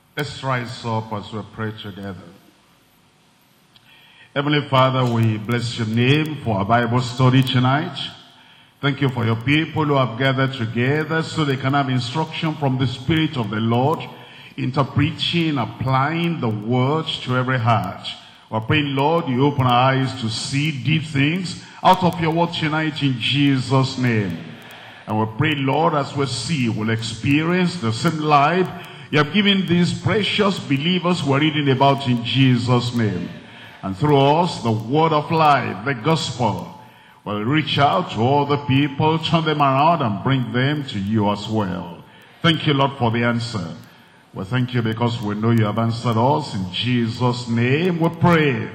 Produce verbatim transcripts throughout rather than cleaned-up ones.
Let's rise up as we pray together. Heavenly Father, we bless your name for our Bible study tonight. Thank you for your people who have gathered together so they can have instruction from the Spirit of the Lord, interpreting, applying the words to every heart. We're praying, Lord, you open our eyes to see deep things out of your word tonight in Jesus' name. And we pray, Lord, as we see, we'll experience the same life you have given these precious believers we're reading about in Jesus' name. And through us, the word of life, the gospel, will reach out to all the people, turn them around and bring them to you as well. Thank you, Lord, for the answer. We thank you because we know you have answered us. In Jesus' name we pray.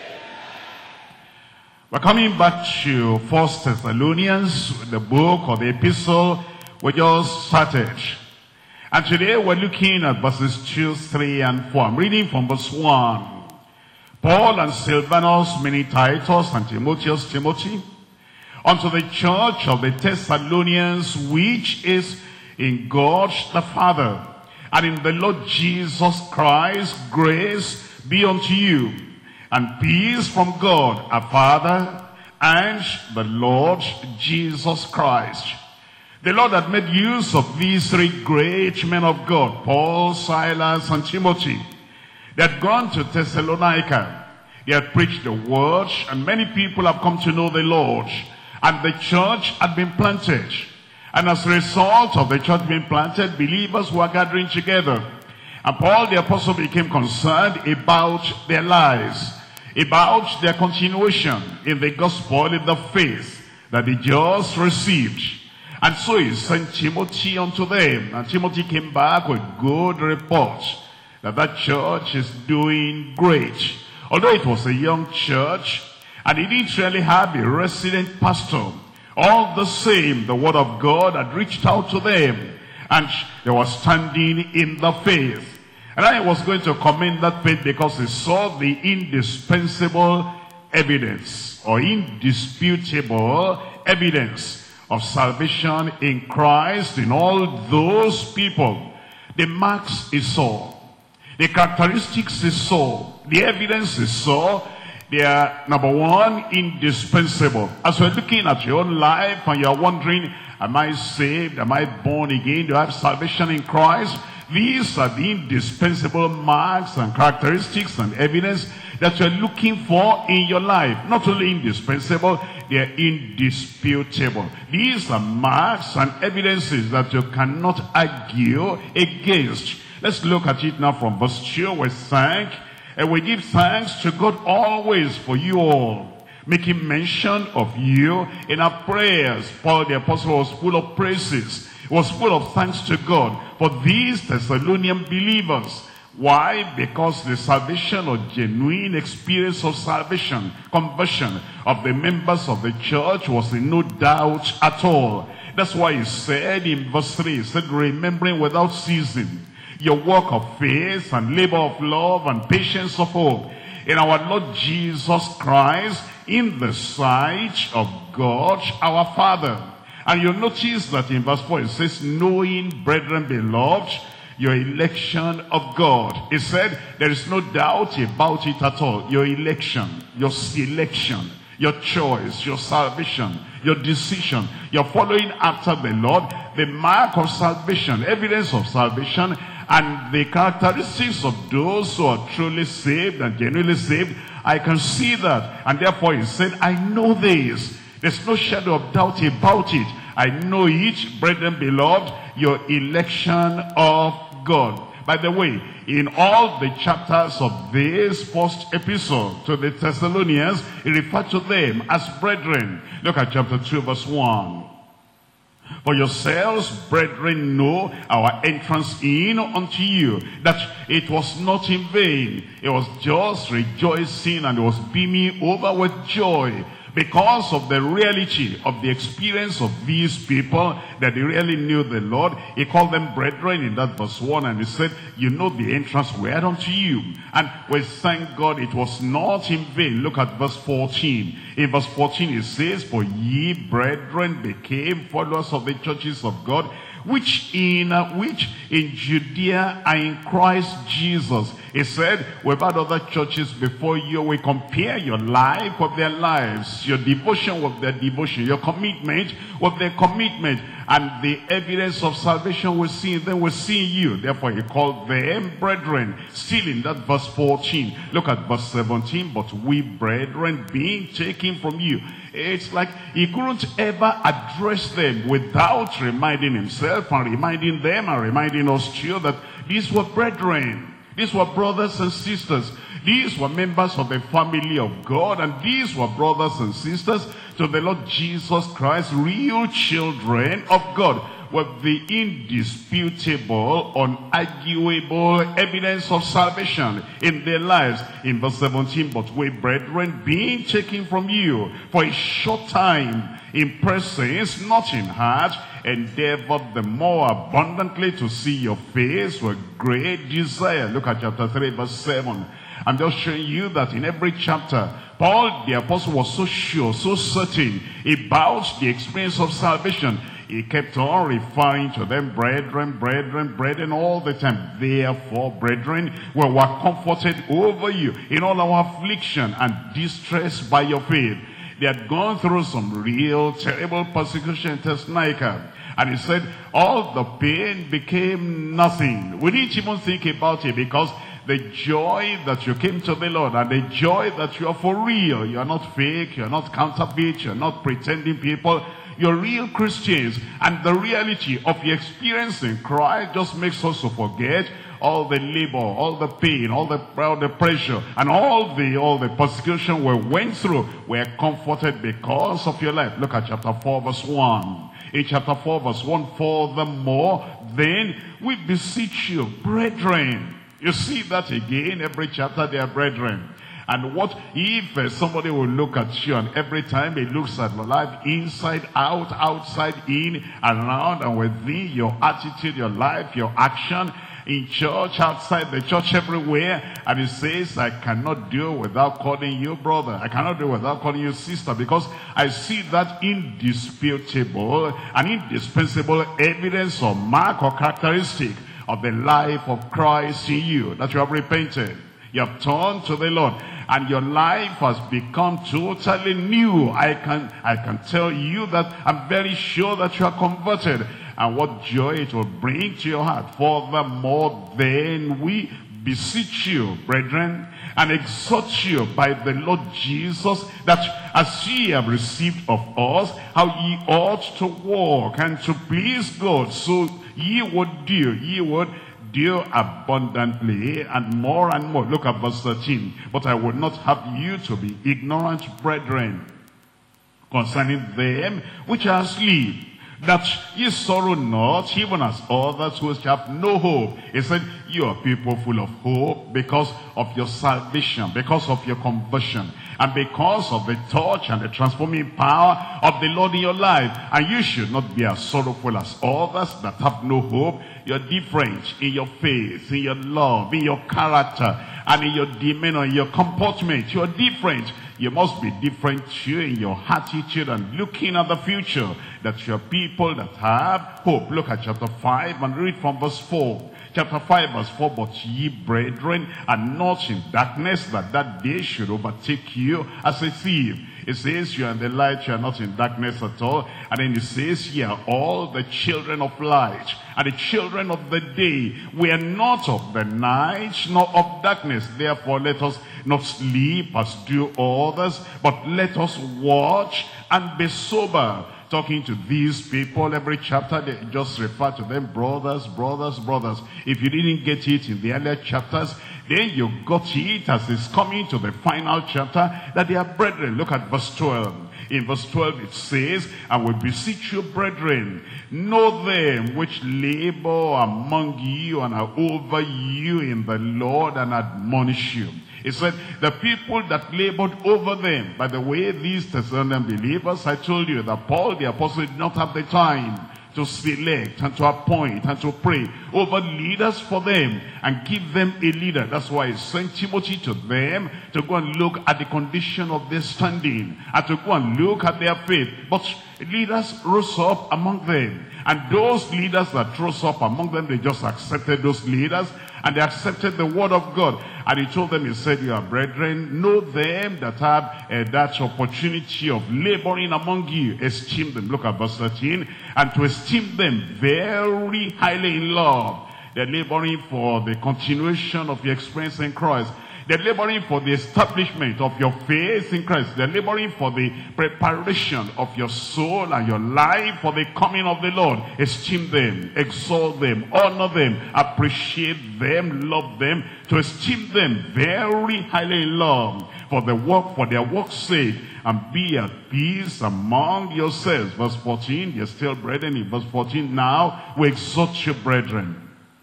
We're coming back to First Thessalonians, the book or the epistle we just started. And today we're looking at verses two, three, and four. I'm reading from verse one. Paul and Silvanus, many Titus and Timotheus, Timothy, unto the church of the Thessalonians, which is in God the Father, and in the Lord Jesus Christ, grace be unto you, and peace from God our Father, and the Lord Jesus Christ. The Lord had made use of these three great men of God, Paul, Silas, and Timothy. They had gone to Thessalonica. They had preached the word, and many people have come to know the Lord. And the church had been planted. And as a result of the church being planted, believers were gathering together. And Paul the apostle became concerned about their lives, about their continuation in the gospel, in the faith that they just received. And so he sent Timothy unto them. And Timothy came back with good report that that church is doing great. Although it was a young church, and it didn't really have a resident pastor, all the same, the word of God had reached out to them. And they were standing in the faith. And I was going to commend that faith because he saw the indispensable evidence, or indisputable evidence of salvation in Christ in all those people. The marks he saw, the characteristics he saw, the evidence he saw, they are, number one, indispensable. As we're looking at your own life and you're wondering, am I saved? Am I born again? Do I have salvation in Christ? These are the indispensable marks and characteristics and evidence that you're looking for in your life. Not only indispensable, they are indisputable. These are marks and evidences that you cannot argue against. Let's look at it now from verse two. We thank and we give thanks to God always for you all, making mention of you in our prayers. Paul the apostle was full of praises. He was full of thanks to God for these Thessalonian believers. Why? Because the salvation or genuine experience of salvation, conversion of the members of the church was in no doubt at all. That's why he said in verse three, he said, remembering without ceasing your work of faith and labor of love and patience of hope in our Lord Jesus Christ in the sight of God our Father. And you'll notice that in verse four it says, knowing, brethren beloved, your election of God. He said, there is no doubt about it at all. Your election, your selection, your choice, your salvation, your decision. You're following after the Lord. The mark of salvation, evidence of salvation, and the characteristics of those who are truly saved and genuinely saved. I can see that. And therefore he said, I know this. There's no shadow of doubt about it. I know it, brethren beloved, your election of God. By the way, in all the chapters of this first epistle to the Thessalonians, he referred to them as brethren. Look at chapter two, verse one. For yourselves, brethren, know our entrance in unto you, that it was not in vain. It was just rejoicing, and it was beaming over with joy, because of the reality of the experience of these people, that they really knew the Lord. He called them brethren in that verse one, and he said, you know the entrance we had unto you. And we thank God it was not in vain. Look at verse fourteen. In verse fourteen it says, for ye, brethren, became followers of the churches of God, which in uh, which in Judea and in Christ Jesus. He said, we've had other churches before you. We compare your life with their lives, your devotion with their devotion, your commitment with their commitment, and the evidence of salvation we see in them, we see in you. Therefore he called them brethren. Still in that verse fourteen, look at verse seventeen. But we brethren, being taken from you. It's like he couldn't ever address them without reminding himself and reminding them and reminding us too that these were brethren. These were brothers and sisters. These were members of the family of God, and these were brothers and sisters to the Lord Jesus Christ, real children of God, with the indisputable, unarguable evidence of salvation in their lives. In verse seventeen, but we brethren, being taken from you for a short time, in presence, not in heart, endeavored the more abundantly to see your face with great desire. Look at chapter three, verse seven. I'm just showing you that in every chapter, Paul the apostle was so sure, so certain about the experience of salvation. He kept on referring to them, brethren, brethren, brethren, all the time. Therefore, brethren, we were comforted over you in all our affliction and distress by your faith. They had gone through some real terrible persecution in Thessalonica. And he said, all the pain became nothing. We didn't even think about it, because the joy that you came to the Lord, and the joy that you are for real. You are not fake, you are not counterfeit, you are not pretending people. You're real Christians. And the reality of your experience in Christ just makes us to forget all the labor, all the pain, all the, all the pressure, and all the all the persecution we went through. We are comforted because of your life. Look at chapter four, verse one. In chapter four, verse one, furthermore, then we beseech you, brethren. You see that again, every chapter they are brethren. And what if uh, somebody will look at you, and every time he looks at your life, inside out, outside in, around and within, your attitude, your life, your action, in church, outside the church, everywhere, and he says, I cannot do without calling you brother. I cannot do without calling you sister, because I see that indisputable and indispensable evidence or mark or characteristic of the life of Christ in you, that you have repented. You have turned to the Lord, and your life has become totally new. I can, I can tell you that I'm very sure that you are converted, and what joy it will bring to your heart. Furthermore, then we beseech you, brethren, and exhort you by the Lord Jesus, that as ye have received of us, how ye ought to walk and to please God, so ye would do, ye would do abundantly and more and more. Look at verse thirteen. But I would not have you to be ignorant, brethren, concerning them which are asleep, that ye sorrow not, even as others which have no hope. He said, you are people full of hope because of your salvation, because of your conversion, and because of the touch and the transforming power of the Lord in your life. And you should not be as sorrowful as others that have no hope. You're different in your faith, in your love, in your character, and in your demeanor, in your comportment. You're different. You must be different too in your attitude and looking at the future, that you're people that have hope. Look at chapter five and read from verse four. Chapter five, verse four, but ye, brethren, are not in darkness, that that day should overtake you as a thief. It says you are in the light, you are not in darkness at all. And then it says ye are all the children of light, and the children of the day. We are not of the night, nor of darkness. Therefore let us not sleep as do others, but let us watch and be sober. Talking to these people, every chapter they just refer to them, brothers, brothers, brothers. If you didn't get it in the earlier chapters, then you got it as it's coming to the final chapter, that they are brethren. Look at verse twelve. In verse twelve it says, and we beseech you, brethren, know them which labor among you and are over you in the Lord, and admonish you. He said, the people that labored over them. By the way, these Thessalonian believers, I told you that Paul the apostle did not have the time to select and to appoint and to pray over leaders for them and give them a leader. That's why he sent Timothy to them to go and look at the condition of their standing and to go and look at their faith. But leaders rose up among them, And those leaders that rose up among them, they just accepted those leaders, and they accepted the word of God. And he told them, he said, "You are brethren, know them that have uh, that opportunity of laboring among you. Esteem them." Look at verse thirteen. "And to esteem them very highly in love." They're laboring for the continuation of your experience in Christ. They're laboring for the establishment of your faith in Christ. They're laboring for the preparation of your soul and your life for the coming of the Lord. Esteem them, exalt them, honor them, appreciate them, love them, to esteem them very highly in love for the work, for their work's sake, and be at peace among yourselves. Verse fourteen, you're still brethren in verse fourteen. "Now we exhort you, brethren,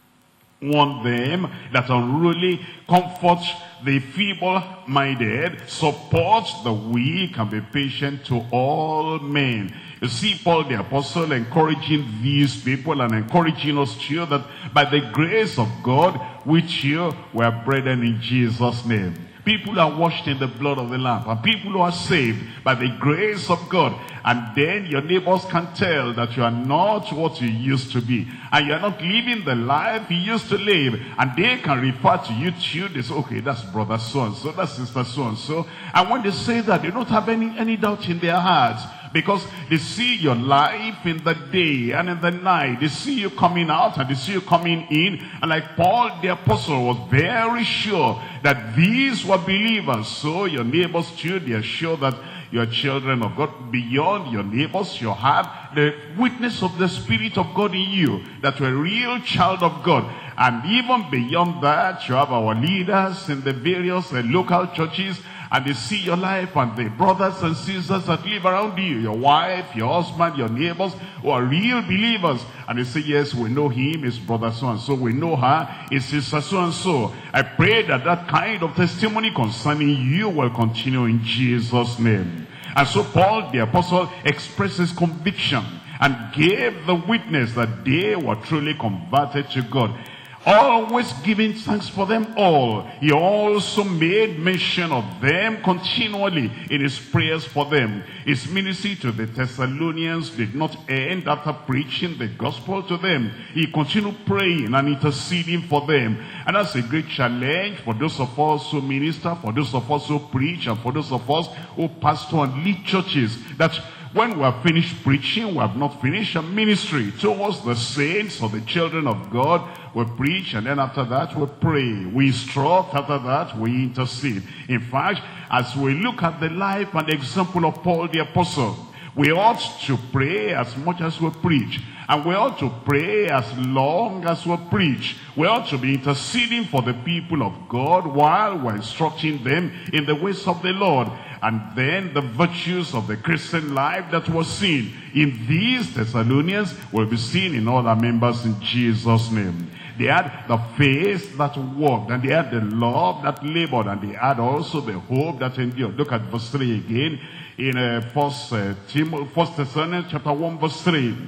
warn them that unruly, comfort the feeble-minded, support the weak, and be patient to all men." You see Paul the apostle encouraging these people and encouraging us too, that by the grace of God, which you were brethren in Jesus' name. People who are washed in the blood of the Lamb, and people who are saved by the grace of God. And then your neighbors can tell that you are not what you used to be, and you are not living the life you used to live. And they can refer to you too. They say, "Okay, that's brother so-and-so, that's sister so-and-so." And when they say that, they don't have any, any doubt in their hearts, because they see your life in the day and in the night. They see you coming out and they see you coming in. And like Paul the apostle was very sure that these were believers, so your neighbors too, they are sure that you are children of God. Beyond your neighbors, you have the witness of the Spirit of God in you, that you're a real child of God. And even beyond that, you have our leaders in the various uh, local churches, and they see your life, and the brothers and sisters that live around you, your wife, your husband, your neighbors, who are real believers. And they say, "Yes, we know him, his brother so-and-so. We know her, his sister so-and-so." I pray that that kind of testimony concerning you will continue in Jesus' name. And so Paul the apostle expresses conviction and gave the witness that they were truly converted to God, always giving thanks for them all. He also made mention of them continually in his prayers for them. His ministry to the Thessalonians did not end after preaching the gospel to them. He continued praying and interceding for them. And that's a great challenge for those of us who minister, for those of us who preach, and for those of us who pastor and lead churches, that when we have finished preaching, we have not finished a ministry towards the saints or the children of God. We preach, and then after that we pray. We instruct, after that we intercede. In fact, as we look at the life and the example of Paul the apostle, we ought to pray as much as we preach. And we ought to pray as long as we preach. We ought to be interceding for the people of God while we're instructing them in the ways of the Lord. And then the virtues of the Christian life that was seen in these Thessalonians will be seen in all our members in Jesus' name. They had the faith that worked, and they had the love that labored, and they had also the hope that endured. Look at verse three again in uh, First, uh, First Thessalonians chapter one verse three.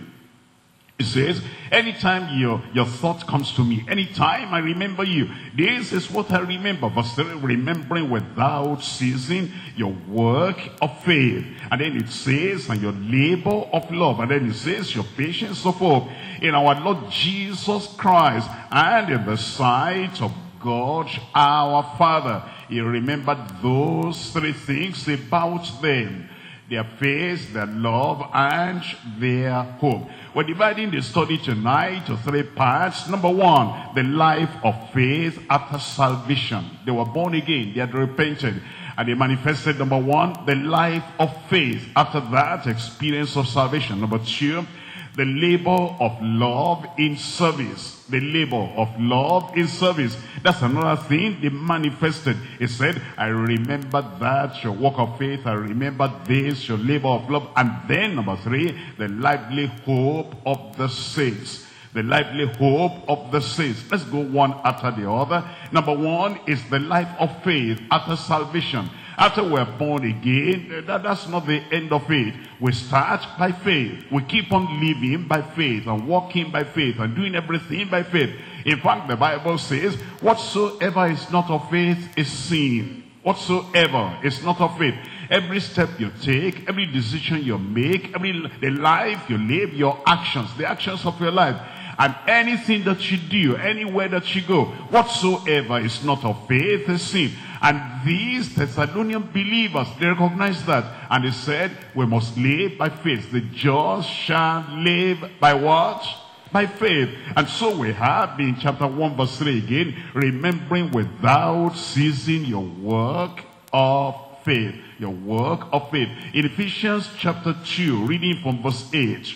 It says, anytime your, your thought comes to me, anytime I remember you, this is what I remember. Verse three, remembering without ceasing your work of faith. And then it says, and your labor of love. And then it says, your patience of hope in our Lord Jesus Christ, and in the sight of God our Father. He remembered those three things about them: their faith, their love, and their hope. We're dividing the study tonight to three parts. Number one, the life of faith after salvation. They were born again, they had repented, and they manifested, number one, the life of faith after that experience of salvation. Number two, the labor of love in service. The labor of love in service. That's another thing they manifested. He said, I remember that, your work of faith. I remember this, your labor of love. And then number three, the lively hope of the saints. The lively hope of the saints. Let's go one after the other. Number one is the life of faith after salvation. After we're born again, that, that's not the end of it. We start by faith. We keep on living by faith and walking by faith and doing everything by faith. In fact, the Bible says, whatsoever is not of faith is sin. Whatsoever is not of faith. every step you take, every decision you make, every the life you live, your actions, the actions of your life, and anything that you do, anywhere that you go, whatsoever is not of faith is sin. And these Thessalonian believers, they recognize that. And they said, we must live by faith. The just shall live by what? By faith. And so we have in chapter one verse three again, remembering without ceasing your work of faith. Your work of faith. In Ephesians chapter two, reading from verse eight.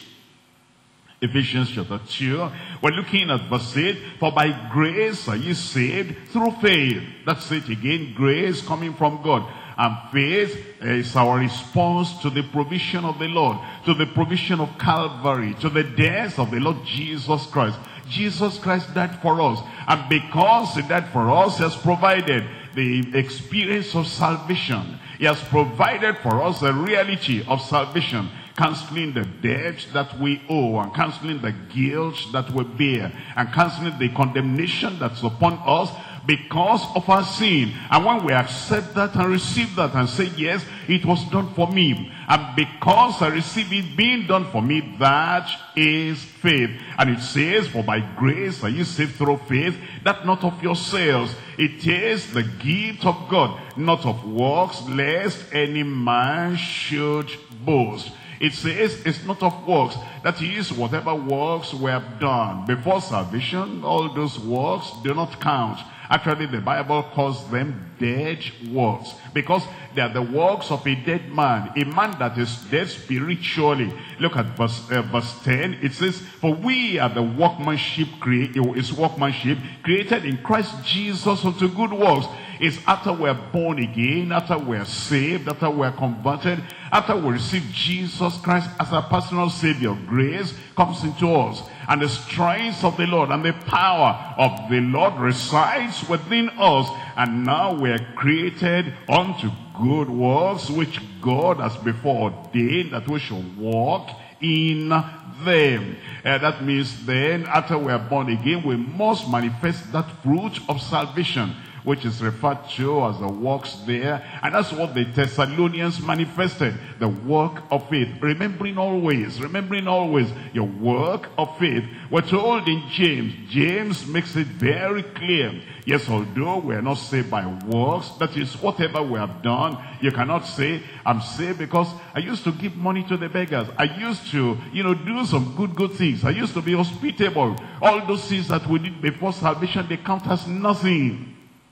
Ephesians chapter two, we're looking at verse eight. For by grace are ye saved through faith. That's it again, grace coming from God. And faith is our response to the provision of the Lord, to the provision of Calvary, to the death of the Lord Jesus Christ. Jesus Christ died for us. And because he died for us, he has provided the experience of salvation. He has provided for us the reality of salvation, cancelling the debt that we owe, and cancelling the guilt that we bear, and cancelling the condemnation that's upon us because of our sin. And when we accept that and receive that and say, yes, it was done for me, and because I receive it being done for me, that is faith. And it says, for by grace are you saved through faith, that not of yourselves. It is the gift of God, not of works, lest any man should boast. It says it's not of works. That is, whatever works we have done before salvation, all those works do not count. Actually, the Bible calls them dead works, because they are the works of a dead man, a man that is dead spiritually. Look at verse, uh, verse ten. It says, for we are the workmanship, his workmanship, created in Christ Jesus unto good works. It's after we're born again, after we're saved, after we're converted, after we receive Jesus Christ as our personal Savior, grace comes into us. And the strength of the Lord and the power of the Lord resides within us. And now we're created unto good works, which God has before ordained that we should walk in them. Uh, that means then, after we are born again, we must manifest that fruit of salvation, which is referred to as the works there. And that's what the Thessalonians manifested, the work of faith. Remembering always, remembering always your work of faith. We're told in James, James makes it very clear. Yes, although we are not saved by works, that is, whatever we have done, you cannot say, I'm saved because I used to give money to the beggars. I used to, you know, do some good, good things. I used to be hospitable. All those things that we did before salvation, they count as nothing.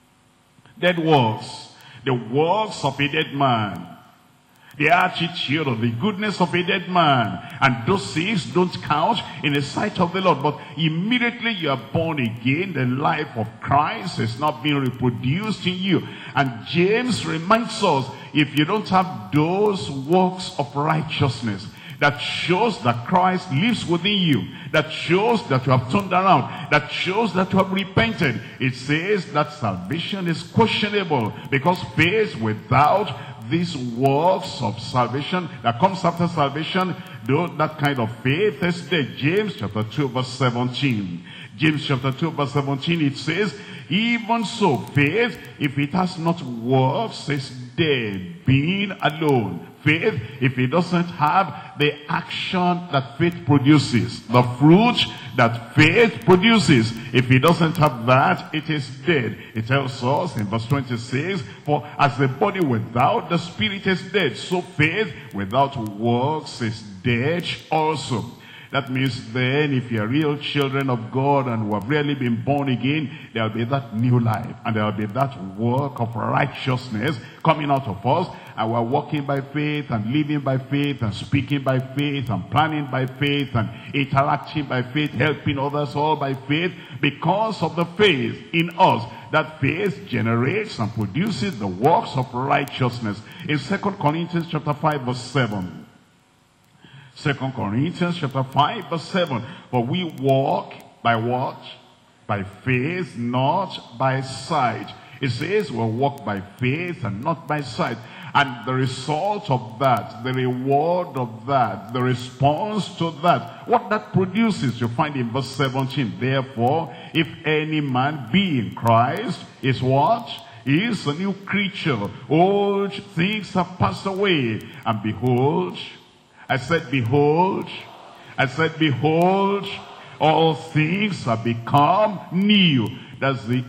Dead works, the works of a dead man, the attitude of the goodness of a dead man, and those things don't count in the sight of the Lord. But immediately you are born again, the life of Christ is not being reproduced in you. And James reminds us, if you don't have those works of righteousness, that shows that Christ lives within you, that shows that you have turned around, that shows that you have repented, it says that salvation is questionable, because faith without these works of salvation that comes after salvation, though that kind of faith is dead. James chapter two verse seventeen. James chapter two verse seventeen, it says, even so faith, if it has not works, is dead, being alone. Faith, if it doesn't have the action that faith produces, the fruit that faith produces, if it doesn't have that, it is dead. It tells us in verse twenty-six, for as the body without the spirit is dead, so faith without works is dead also. That means then, if you're real children of God and who have really been born again, there'll be that new life, and there'll be that work of righteousness coming out of us, and we're walking by faith, and living by faith, and speaking by faith, and planning by faith, and interacting by faith, helping others all by faith, because of the faith in us. That faith generates and produces the works of righteousness. In Second Corinthians chapter five verse seven. Second Corinthians chapter five verse seven. For we walk by what? By faith, not by sight. It says we walk by faith and not by sight. And the result of that, the reward of that, the response to that, what that produces, you find in verse seventeen. Therefore, if any man be in Christ, is what? He is a new creature. Old things have passed away. And behold, I said, behold, I said, behold, all things have become new. That's the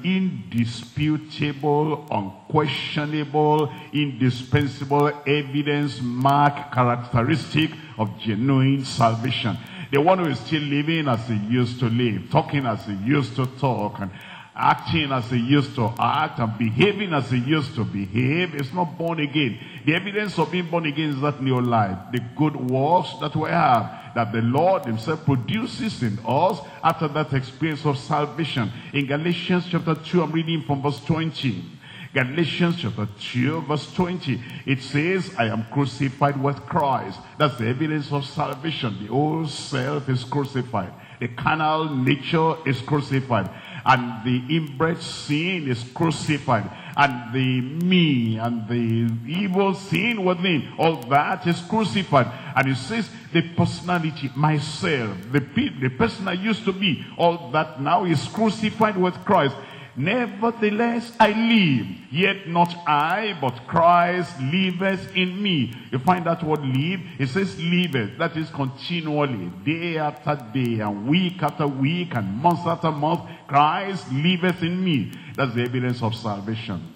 indisputable, unquestionable, indispensable evidence, mark, characteristic of genuine salvation. The one who is still living as he used to live, talking as he used to talk, and acting as he used to act, and behaving as he used to behave, is not born again. The evidence of being born again is that new life, the good works that we have, that the Lord himself produces in us after that experience of salvation. In Galatians chapter two, I'm reading from verse twenty. Galatians chapter two, verse twenty. It says, I am crucified with Christ. That's the evidence of salvation. The old self is crucified. The carnal nature is crucified. And the inbred sin is crucified. And the me and the evil sin within, all that is crucified. And it says the personality, myself, the, the person I used to be, all that now is crucified with Christ. Nevertheless, I live, yet not I, but Christ liveth in me. You find that word live, it says liveth, that is continually, day after day, and week after week, and month after month, Christ liveth in me. That's the evidence of salvation.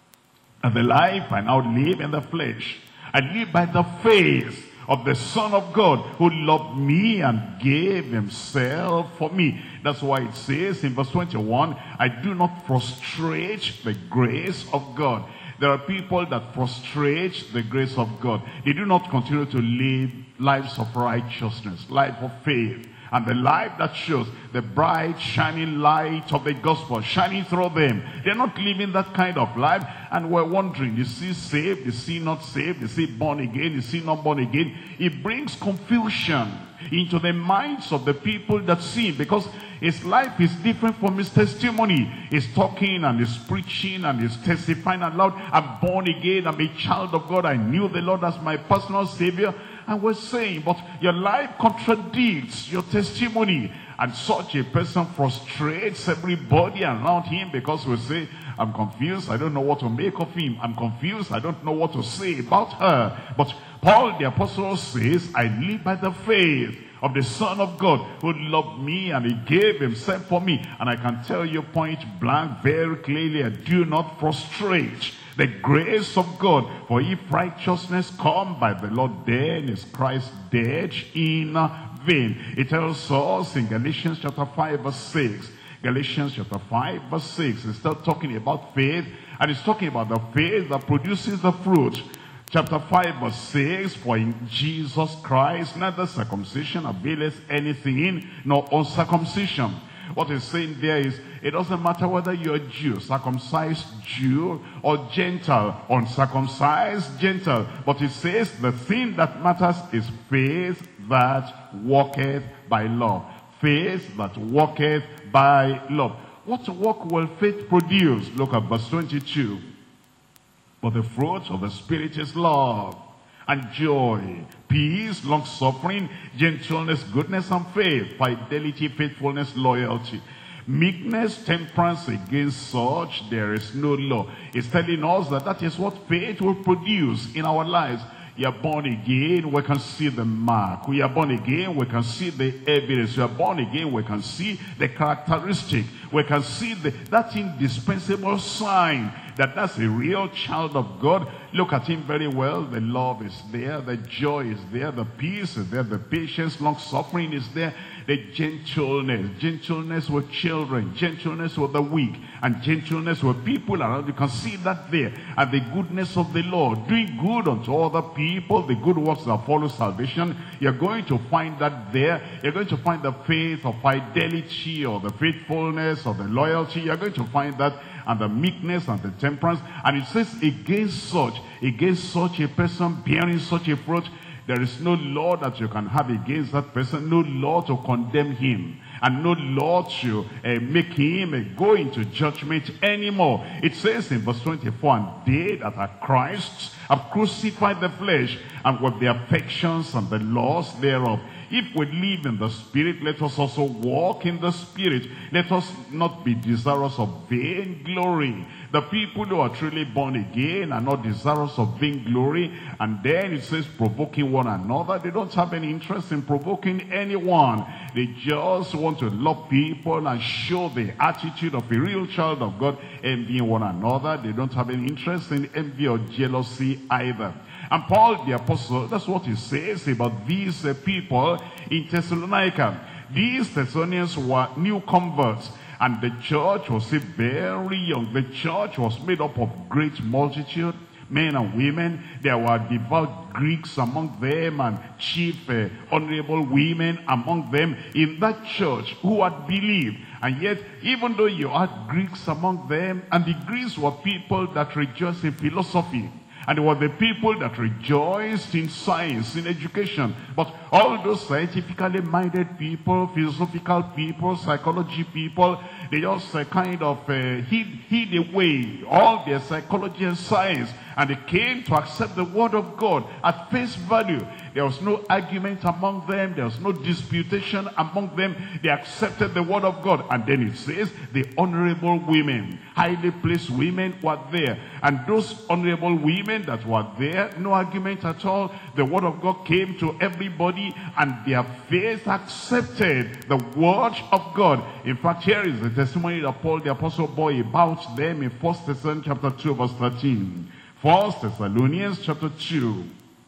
And the life I now live in the flesh, I live by the faith of the Son of God, who loved me and gave himself for me. That's why it says in verse twenty-one, I do not frustrate the grace of God. There are people that frustrate the grace of God. They do not continue to live lives of righteousness, life of faith, and the life that shows the bright shining light of the gospel shining through them. They're not living that kind of life, and we're wondering, is he saved, is he not saved, is he born again, is he not born again? It brings confusion into the minds of the people that see, because his life is different from his testimony. He's talking and he's preaching and he's testifying aloud, I'm born again, I'm a child of God, I knew the Lord as my personal savior. And we're saying, but your life contradicts your testimony. And such a person frustrates everybody around him, because we say, I'm confused, I don't know what to make of him. I'm confused, I don't know what to say about her. But Paul the apostle says, I live by the faith of the Son of God, who loved me and he gave himself for me. And I can tell you point blank, very clearly, I do not frustrate the grace of God. For if righteousness come by the law, then is Christ dead in vain. It tells us in Galatians chapter five verse six. Galatians chapter five verse six. It's still talking about faith, and it's talking about the faith that produces the fruit. Chapter five verse six, for in Jesus Christ neither circumcision availeth anything, nor uncircumcision. What he's saying there is, it doesn't matter whether you're Jew, circumcised Jew, or Gentile, uncircumcised Gentile. But it says the thing that matters is faith that walketh by love. Faith that walketh by love. What work will faith produce? Look at verse twenty-two. But the fruit of the Spirit is love, and joy, peace, long-suffering, gentleness, goodness, and faith, fidelity, faithfulness, loyalty, meekness, temperance. Against such there is no law. It's telling us that that is what faith will produce in our lives. You are born again, we can see the mark. We are born again, we can see the evidence. We are born again, we can see the characteristic. We can see the, that indispensable sign that that's a real child of God. Look at him very well. The love is there, the joy is there, the peace is there, the patience, long suffering is there, the gentleness, gentleness with children, gentleness with the weak, and gentleness with people around. You can see that there. And the goodness of the Lord, doing good unto other people, the good works that follow salvation. You're going to find that there. You're going to find the faith or fidelity or the faithfulness or the loyalty. You're going to find that, and the meekness and the temperance. And it says, against such, against such a person bearing such a fruit, there is no law that you can have against that person, no law to condemn him, and no law to uh, make him uh, go into judgment anymore. It says in verse twenty-four, and they that are Christ's have crucified the flesh, and with the affections and the laws thereof. if we live in the Spirit, let us also walk in the Spirit. Let us not be desirous of vainglory. The people who are truly born again are not desirous of vainglory. And then it says provoking one another. They don't have any interest in provoking anyone. They just want to love people and show the attitude of a real child of God, envying one another. They don't have any interest in envy or jealousy either. And Paul the apostle, that's what he says about these uh, people in Thessalonica. These Thessalonians were new converts, and the church was still very young. The church was made up of great multitude, men and women. There were devout Greeks among them and chief uh, honorable women among them in that church who had believed. And yet, even though you had Greeks among them, and the Greeks were people that rejoiced in philosophy, and they were the people that rejoiced in science, in education. But all those scientifically minded people, philosophical people, psychology people, they just uh, kind of uh, hid, hid away all their psychology and science. And they came to accept the word of God at face value. There was no argument among them. There was no disputation among them. They accepted the word of God. And then it says the honorable women, highly placed women were there. And those honorable women that were there, no argument at all. The word of God came to everybody, and their faith accepted the word of God. In fact, here is the testimony that Paul the apostle bore about them in First Thessalonians chapter two verse thirteen. First Thessalonians chapter two.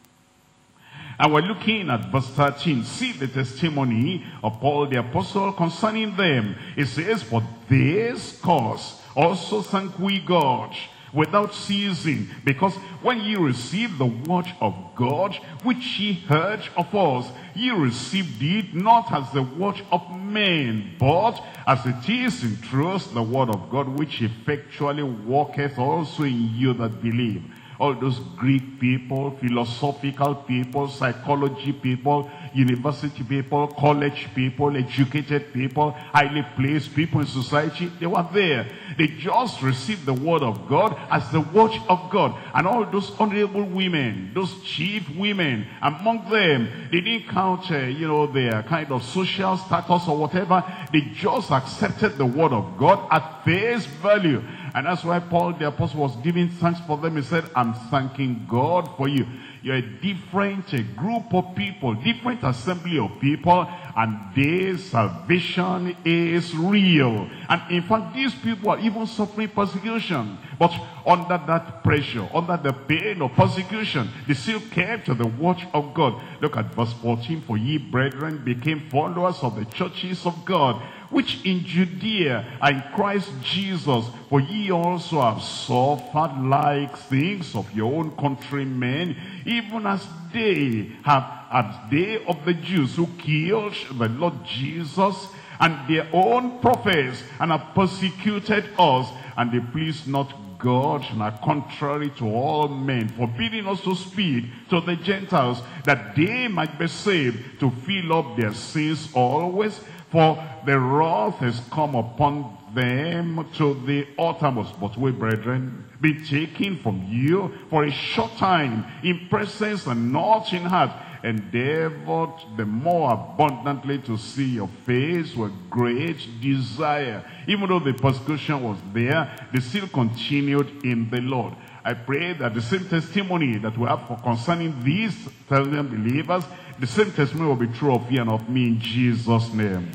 And we're looking at verse thirteen. See the testimony of Paul the apostle concerning them. It says, for this cause also thank we God without ceasing, because when ye received the word of God, which ye heard of us, ye received it not as the word of men, but as it is in truth the word of God, which effectually worketh also in you that believe. All those Greek people, philosophical people, psychology people, university people, college people, educated people, highly placed people in society, they were there. They just received the word of God as the word of God. And all those honorable women, those chief women, among them, they didn't count, uh, you know, their kind of social status or whatever. They just accepted the word of God at face value. And that's why Paul the apostle was giving thanks for them. He said, I'm thanking God for you. You're a different a group of people, different assembly of people, and their salvation is real. And in fact, these people are even suffering persecution. But under that pressure, under the pain of persecution, they still kept to the word of God. Look at verse fourteen. For ye, brethren, became followers of the churches of God, which in Judea and Christ Jesus, for ye also have suffered like things of your own countrymen, even as they have, as they of the Jews who killed the Lord Jesus and their own prophets, and have persecuted us, and they pleased not God, and are contrary to all men, forbidding us to speak to the Gentiles, that they might be saved, to fill up their sins always. For the wrath is come upon them to the uttermost. But we, brethren, be taken from you for a short time, in presence and not in heart, endeavored the more abundantly to see your face with great desire. Even though the persecution was there, they still continued in the Lord. I pray that the same testimony that we have for concerning these Thessalonian believers, the same testimony will be true of you and of me in Jesus' name.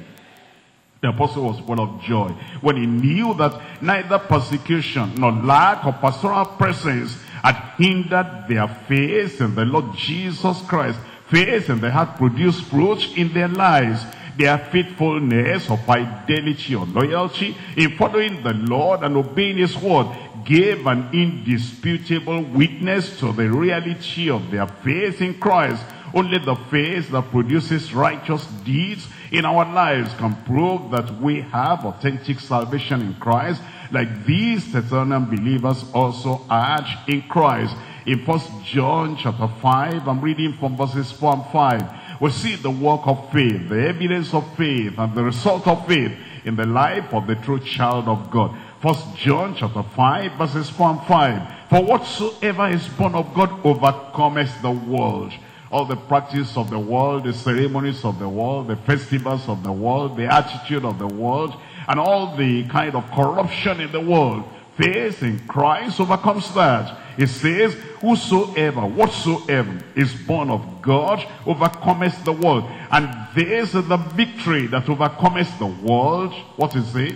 The apostle was full of joy when he knew that neither persecution nor lack of pastoral presence had hindered their faith in the Lord Jesus Christ. Faith in the heart produced fruit in their lives. Their faithfulness or fidelity or loyalty in following the Lord and obeying his word gave an indisputable witness to the reality of their faith in Christ. Only the faith that produces righteous deeds in our lives can prove that we have authentic salvation in Christ, like these Thessalonian believers also had in Christ. In First John chapter five, I'm reading from verses four and five. We see the work of faith, the evidence of faith, and the result of faith in the life of the true child of God. First John chapter five, verses four and five. For whatsoever is born of God overcometh the world. all the practice of the world, the ceremonies of the world, the festivals of the world, the attitude of the world, and all the kind of corruption in the world. Faith in Christ overcomes that. It says, whosoever, whatsoever is born of God overcometh the world. And this is the victory that overcometh the world. What is it?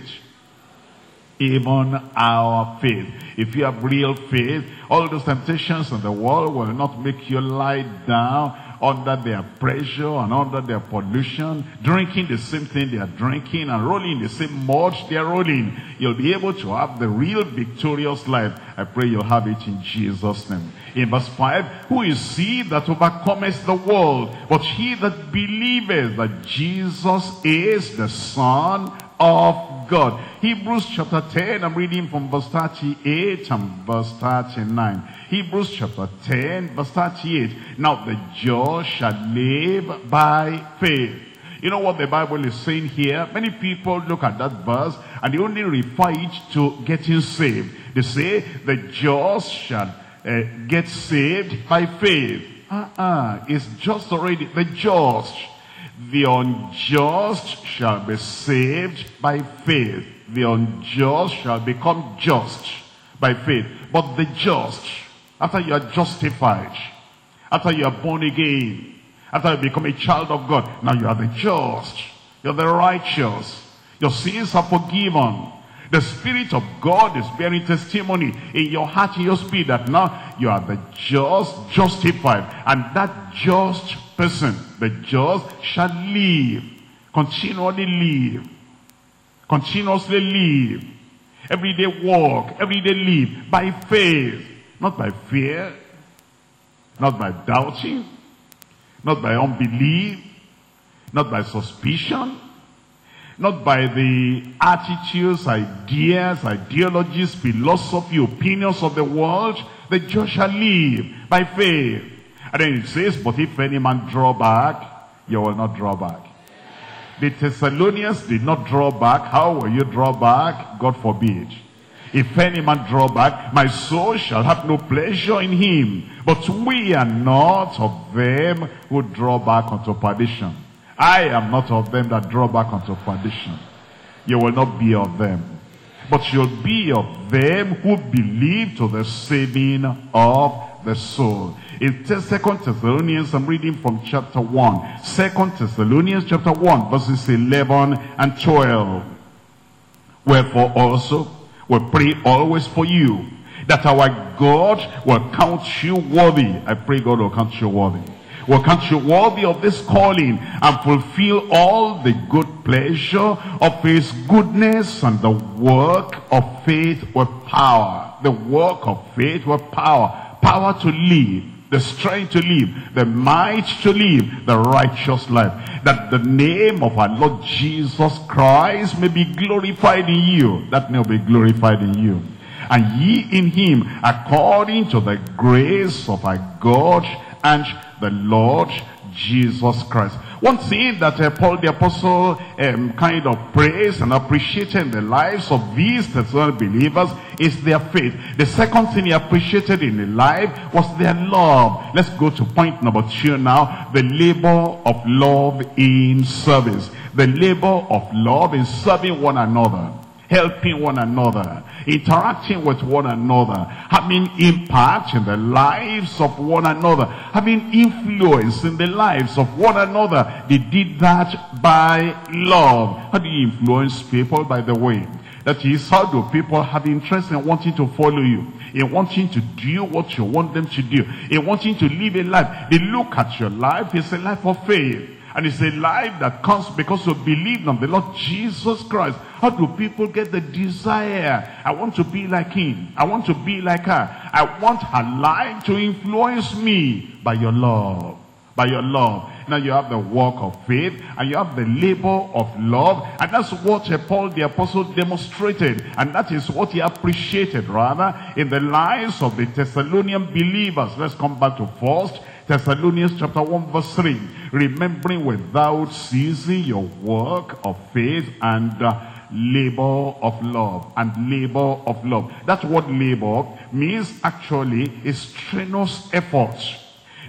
Even our faith. If you have real faith, all those temptations in the world will not make you lie down under their pressure and under their pollution, drinking the same thing they are drinking and rolling the same mud they are rolling. You'll be able to have the real victorious life. I pray you'll have it in Jesus' name. In verse five, who is he that overcometh the world, but he that believeth that Jesus is the Son of God. Hebrews chapter ten, I'm reading from verse thirty-eight and verse thirty-nine. Hebrews chapter ten, verse thirty-eight. Now the just shall live by faith. You know what the Bible is saying here? Many people look at that verse and they only refer it to getting saved. They say the just shall uh, get saved by faith. Uh-uh, it's just already the just. The unjust shall be saved by faith. The unjust shall become just by faith. But the just, after you are justified, after you are born again, after you become a child of God, now you are the just, you're the righteous, your sins are forgiven. The Spirit of God is bearing testimony in your heart, in your spirit, that now you are the just, justified. And that just person, the just, shall live, continually live, continuously live, everyday walk, everyday live, by faith, not by fear, not by doubting, not by unbelief, not by suspicion, not by the attitudes, ideas, ideologies, philosophy, opinions of the world. The just shall live by faith. And then it says, but if any man draw back, you will not draw back. The Thessalonians did not draw back. How will you draw back? God forbid. If any man draw back, my soul shall have no pleasure in him. But we are not of them who draw back unto perdition. I am not of them that draw back unto perdition. You will not be of them. But you'll be of them who believe to the saving of the soul. In Second Thessalonians, I'm reading from chapter one. Second Thessalonians chapter one, verses eleven and twelve. Wherefore also we pray always for you, that our God will count you worthy. I pray God will count you worthy. Will count you worthy of this calling and fulfill all the good pleasure of his goodness and the work of faith with power. The work of faith with power. Power to live, the strength to live, the might to live the righteous life, that the name of our Lord Jesus Christ may be glorified in you. That name will be glorified in you. And ye in him, according to the grace of our God and the Lord Jesus Christ. One thing that uh, Paul the Apostle um, kind of praised and appreciated in the lives of these Thessalonian believers is their faith. The second thing he appreciated in their life was their love. Let's go to point number two now. The labor of love in service. The labor of love in serving one another, helping one another, interacting with one another, having impact in the lives of one another, having influence in the lives of one another. They did that by love. How do you influence people? By the way. That is, how do people have interest in wanting to follow you, in wanting to do what you want them to do, in wanting to live a life? They look at your life, it's a life of faith. And it's a life that comes because you believe on the Lord Jesus Christ. How do people get the desire? I want to be like him. I want to be like her. I want her life to influence me by your love. By your love. Now you have the work of faith and you have the labor of love. And that's what Paul the Apostle demonstrated. And that is what he appreciated rather in the lives of the Thessalonian believers. Let's come back to First Thessalonians chapter one verse three. Remembering without ceasing your work of faith and uh, labor of love. And labor of love. That word labor means actually a strenuous effort.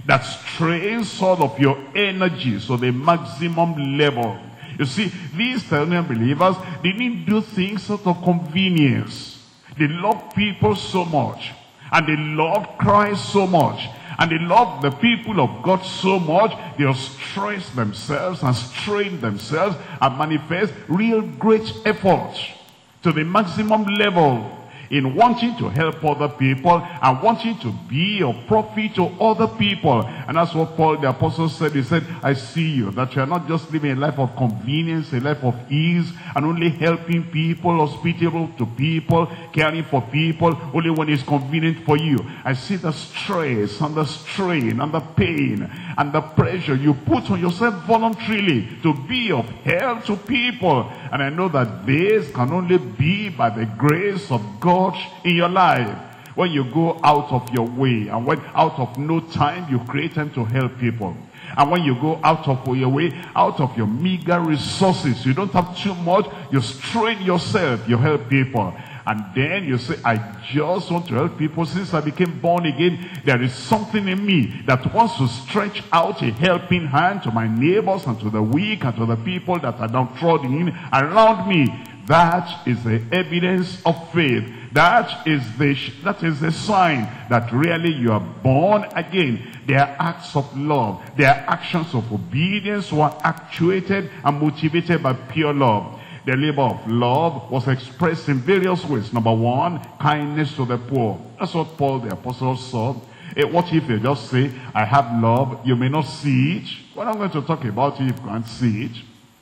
that strains all of your energies to the maximum level. You see, these Thessalonian believers, they didn't do things out of convenience. They loved people so much, and they loved Christ so much, and they loved the people of God so much, they'll stress themselves and strain themselves and manifest real great effort to the maximum level in wanting to help other people and wanting to be of profit to other people. And that's what Paul the apostle said. He said, I see you, that you are not just living a life of convenience, a life of ease, and only helping people, hospitable to people, caring for people, only when it's convenient for you. I see the stress and the strain and the pain and the pressure you put on yourself voluntarily to be of help to people. And I know that this can only be by the grace of God in your life. When you go out of your way, and when out of no time you create time to help people, and when you go out of your way, out of your meager resources, you don't have too much, you strain yourself, you help people. And then you say, I just want to help people. Since I became born again, there is something in me that wants to stretch out a helping hand to my neighbors and to the weak and to the people that are downtrodden around me. That is the evidence of faith. That is the that is the sign that really you are born again. They are acts of love. They are actions of obedience who are actuated and motivated by pure love. The labor of love was expressed in various ways. Number one, kindness to the poor. That's what Paul the apostle saw. Eh, what if you just say, I have love, you may not see it? Well, I'm going to talk about it if you can't see it.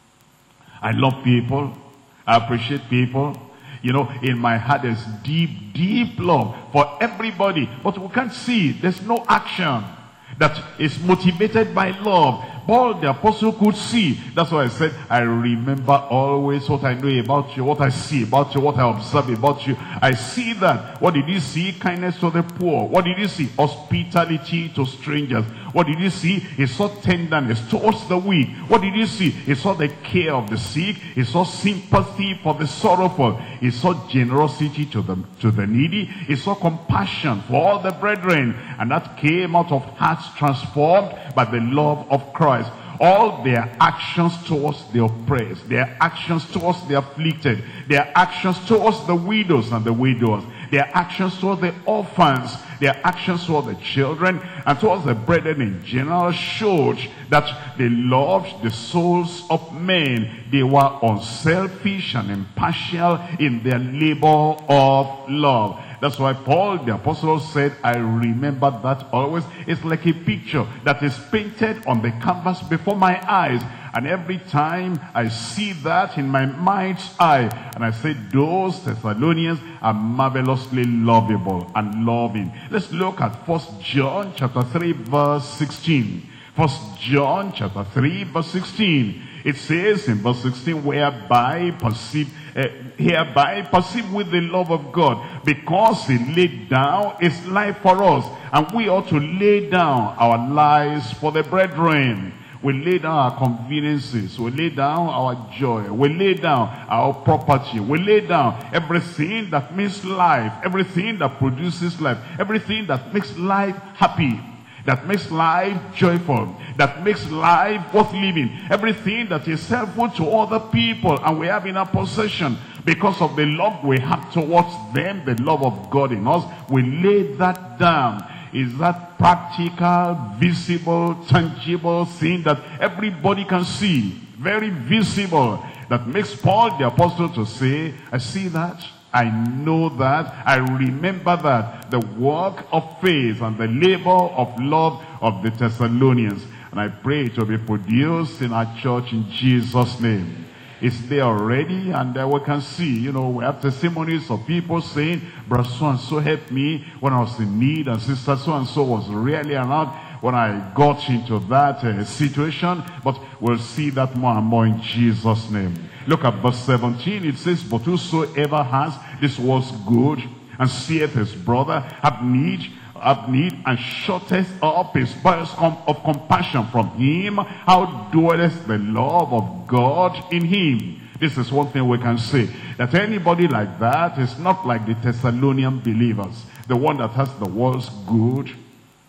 I love people. I appreciate people. You know, in my heart there's deep, deep love for everybody. But we can't see it. There's no action that is motivated by love. Paul the apostle could see. That's why I said, I remember always what I know about you, what I see about you, what I observe about you. I see that. What did he see? Kindness to the poor. What did he see? Hospitality to strangers. What did he see? He saw tenderness towards the weak. What did he see? He saw the care of the sick. He saw sympathy for the sorrowful. He saw generosity to the, to the needy. He saw compassion for all the brethren. And that came out of hearts transformed by the love of Christ. All their actions towards the oppressed, their actions towards the afflicted, their actions towards the widows and the widowers, their actions towards the orphans, their actions towards the children, and towards the brethren in general showed that they loved the souls of men. They were unselfish and impartial in their labor of love. That's why Paul the apostle said, I remember that always. It's like a picture that is painted on the canvas before my eyes. And every time I see that in my mind's eye, and I say, those Thessalonians are marvelously lovable and loving. Let's look at First John chapter three verse sixteen. First John chapter three verse sixteen. It says in verse sixteen, whereby perceive, uh, hereby perceive with the love of God, because he laid down his life for us, and we ought to lay down our lives for the brethren. We lay down our conveniences, we lay down our joy, we lay down our property, we lay down everything that makes life, everything that produces life, everything that makes life happy, that makes life joyful, that makes life worth living, everything that is helpful to other people and we have in our possession. Because of the love we have towards them, the love of God in us, we lay that down. Is that practical, visible, tangible thing that everybody can see, very visible, that makes Paul the apostle to say, I see that, I know that, I remember that, the work of faith and the labor of love of the Thessalonians. And I pray it will be produced in our church in Jesus' name. It's there already, and uh, we can see, you know, we have testimonies of people saying, brother so-and-so helped me when I was in need, and sister so-and-so was really around when I got into that uh, situation. But we'll see that more and more in Jesus' name. Look at verse seventeen. It says, but whosoever has this world's good, and seeth his brother have need, have need, and shutteth up his bowels of compassion from him, how dwelleth the love of God in him? This is one thing we can say, that anybody like that is not like the Thessalonian believers, the one that has the world's good,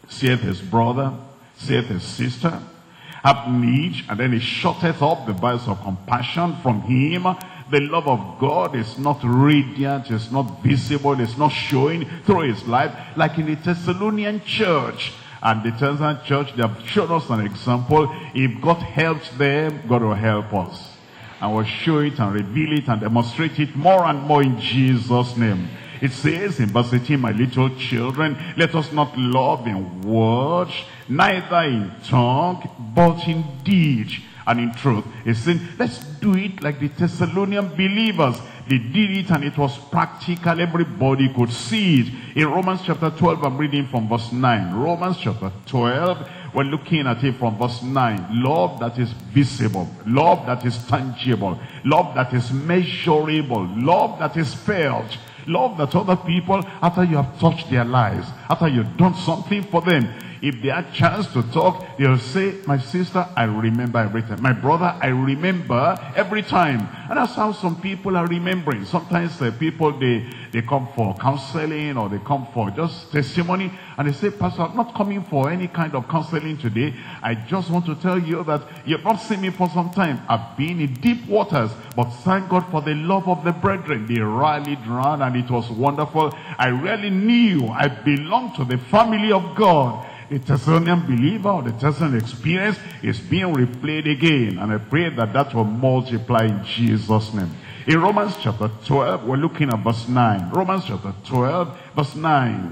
seeth his brother, seeth his sister, have need, and then he shutteth up the bowels of compassion from him. The love of God is not radiant, it's not visible, it's not showing through his life, like in the Thessalonian church. And the Thessalonian church, they have shown us an example. If God helps them, God will help us. And we'll show it and reveal it and demonstrate it more and more in Jesus' name. It says in verse eighteen, my little children, let us not love in word, neither in tongue, but in deed and in truth. He's saying, let's do it like the Thessalonian believers. They did it and it was practical. Everybody could see it. In Romans chapter twelve, I'm reading from verse nine. Romans chapter twelve, we're looking at it from verse nine. Love that is visible. Love that is tangible. Love that is measurable. Love that is felt. Love that other people, after you have touched their lives, after you've done something for them, if they had a chance to talk, they'll say, my sister, I remember every time. My brother, I remember every time. And that's how some people are remembering. Sometimes uh, people, they, they come for counseling or they come for just testimony. And they say, Pastor, I'm not coming for any kind of counseling today. I just want to tell you that you've not seen me for some time. I've been in deep waters. But thank God for the love of the brethren. They rallied round and it was wonderful. I really knew I belonged to the family of God. The Thessalonian believer or the Thessalonian experience is being replayed again. And I pray that that will multiply in Jesus' name. In Romans chapter twelve, we're looking at verse nine. Romans chapter twelve, verse nine.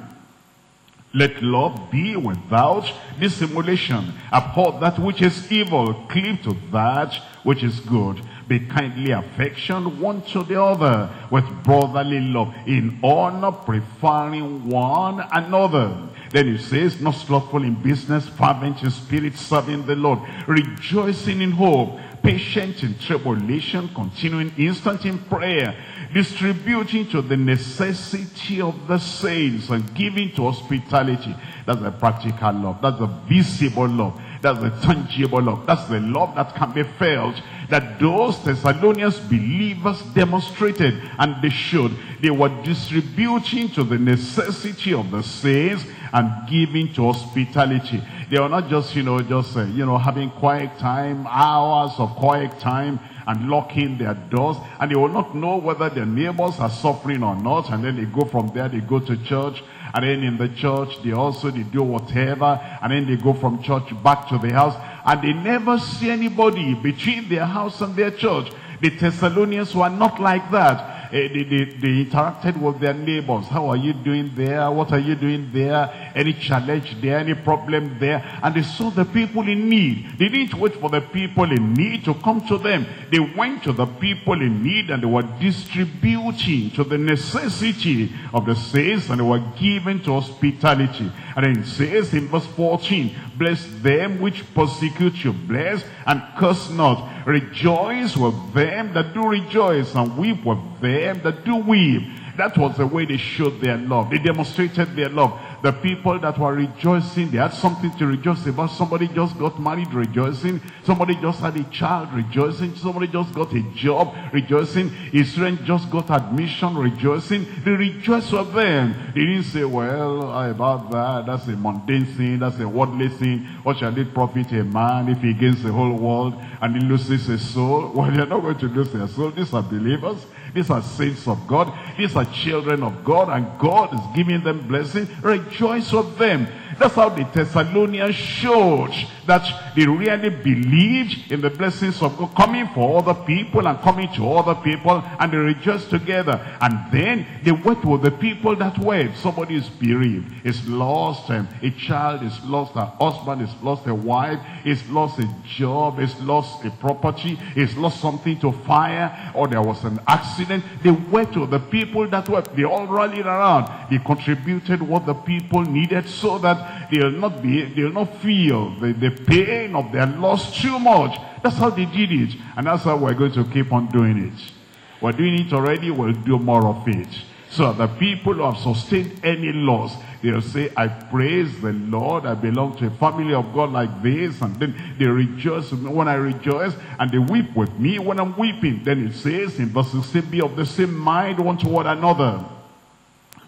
Let love be without dissimulation. Abhor that which is evil. Cleave to that which is good. Be kindly affectioned one to the other with brotherly love, in honor preferring one another. Then it says, not slothful in business, fervent in spirit, serving the Lord, rejoicing in hope, patient in tribulation, continuing instant in prayer, distributing to the necessity of the saints, and giving to hospitality. That's the practical love. That's the visible love. That's the tangible love. That's the love that can be felt, that those Thessalonians believers demonstrated, and they should. They were distributing to the necessity of the saints and giving to hospitality. They were not just, you know, just, uh, you know, having quiet time, hours of quiet time, and locking their doors, and they will not know whether their neighbors are suffering or not, and then they go from there, they go to church, and then in the church, they also, they do whatever, and then they go from church back to the house, and they never see anybody between their house and their church. The Thessalonians were not like that. They, they, they interacted with their neighbors. How are you doing there? What are you doing there? Any challenge there? Any problem there? And they saw the people in need. They didn't wait for the people in need to come to them. They went to the people in need and they were distributing to the necessity of the saints, and they were given to hospitality. And then it says in verse fourteen, bless them which persecute you, bless and curse not. Rejoice with them that do rejoice, and weep with them that do weep. That was the way they showed their love. They demonstrated their love. The people that were rejoicing, they had something to rejoice about. Somebody just got married, rejoicing. Somebody just had a child, rejoicing. Somebody just got a job, rejoicing. His friend just got admission, rejoicing. They rejoiced with them. They didn't say, well, how about that? That's a mundane thing. That's a worldly thing. What shall it profit a man if he gains the whole world and he loses his soul? Well, they're not going to lose their soul. These are believers. These are saints of God. These are children of God, and God is giving them blessing. Rejoice with them. That's how the Thessalonians showed that they really believed in the blessings of God, coming for other people and coming to other people, and they rejoiced together. And then they wept with the people that wept. Somebody is bereaved, is lost, um, a child is lost, a husband is lost, a wife is lost, a job is lost, a property is lost, something to fire, or there was an accident. They wept with the people that wept. They all rallied around. They contributed what the people needed so that they'll not be, they'll not feel the, the pain of their loss too much. That's how they did it. And that's how we're going to keep on doing it. We're doing it already, we'll do more of it. So the people who have sustained any loss, they'll say, I praise the Lord, I belong to a family of God like this. And then they rejoice when I rejoice, and they weep with me when I'm weeping. Then it says in verse sixteen, be of the same mind one toward another.